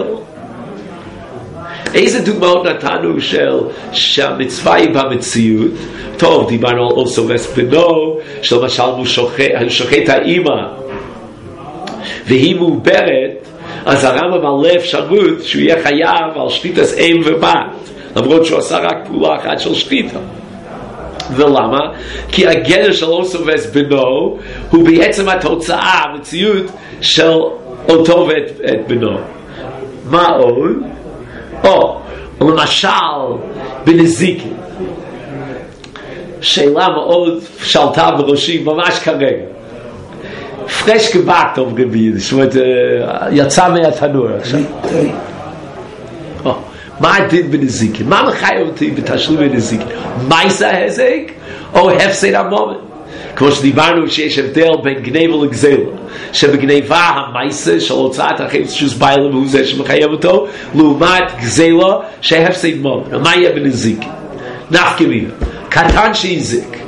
איזה דוגמאות נתנו של שהמצווה היא במציאות? טוב, דיברנו על אוסובס בנו, שלמשל הוא שוחט האימא והיא מעוברת, אז הרמב"ם על לב שמות שהוא יהיה חייב על שחיטת אם ובת, למרות שהוא עשה רק פעולה אחת של שחיטה. ולמה? כי הגדר של אוסובס בנו הוא בעצם התוצאה, המציאות של אותו ואת בנו. מה עוד? או, למשל, בנזיקין. שאלה מאוד שלטה בראשי, ממש כרגע. פרש gebackt auf Gebiet, זאת אומרת, יצא מהתנור עכשיו. מה הדין בנזיקין? מה מחייב אותי בתשלום בנזיקין? מייסה הזק או הפסד המומן? כמו שדיברנו שיש הבדל בין גניבה לגזלה, שבגניבה המייסה של הוצאת החפץ שוס ביילה הוא זה שמחייב אותו, לעומת גזלה שהפסד מומן. מה יהיה בנזיקין? נפקא מינה, קטן שהזיק,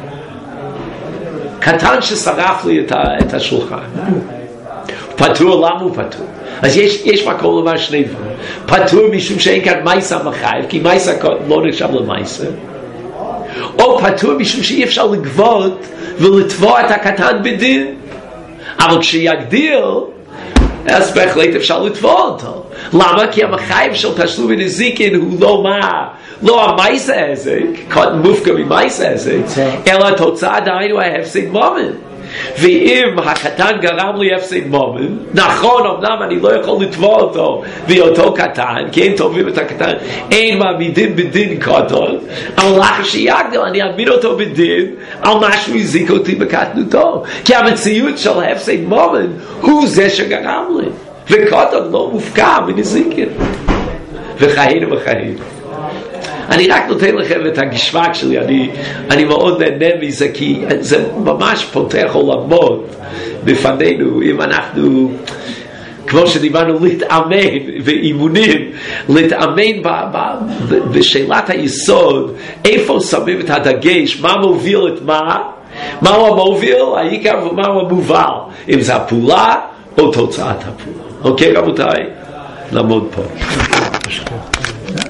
קטן ששרף לי את, ה, את השולחן, פטור. למה הוא פטור? אז יש, יש מקום לומר שני דברים. פטור משום שאין כאן מייסה מחייב, כי מייסה לא נחשב למייסה, או פטור משום שאי אפשר לגבות ולתבוע את הקטן בדין, אבל כשיגדיל אז בהחלט אפשר לתבוע אותו. למה? כי המחייב של תשלום בנזיקין הוא לא מה? לא המייסה הזה, קודם מופקע ממייסה הזה, אלא התוצאה דהיינו ההפסד מומן. ואם הקטן גרם לי הפסד מומן, נכון, אמנם אני לא יכול לתבוע אותו ואותו קטן, כי אין תובעים את הקטן, אין מעמידים בדין קטן, אבל לאחר שיגדל אני אעמיד אותו בדין על משהו הזיק אותי בקטנותו, כי המציאות של הפסד מומן הוא זה שגרם לי, וקטן לא מופקע מנזיקין, וחיינו וחיינו. אני רק נותן לכם את הגשמק שלי, אני, אני מאוד נהנה מזה, כי זה ממש פותח עולמות בפנינו, אם אנחנו, כמו שדיברנו, להתאמן ואימונים, להתאמן ב, ב, ב, בשאלת היסוד, איפה שמים את הדגש, מה מוביל את מה, מהו המוביל, העיקר ומהו המובל, אם זה הפעולה או תוצאת הפעולה. אוקיי רבותיי? נעמוד פה.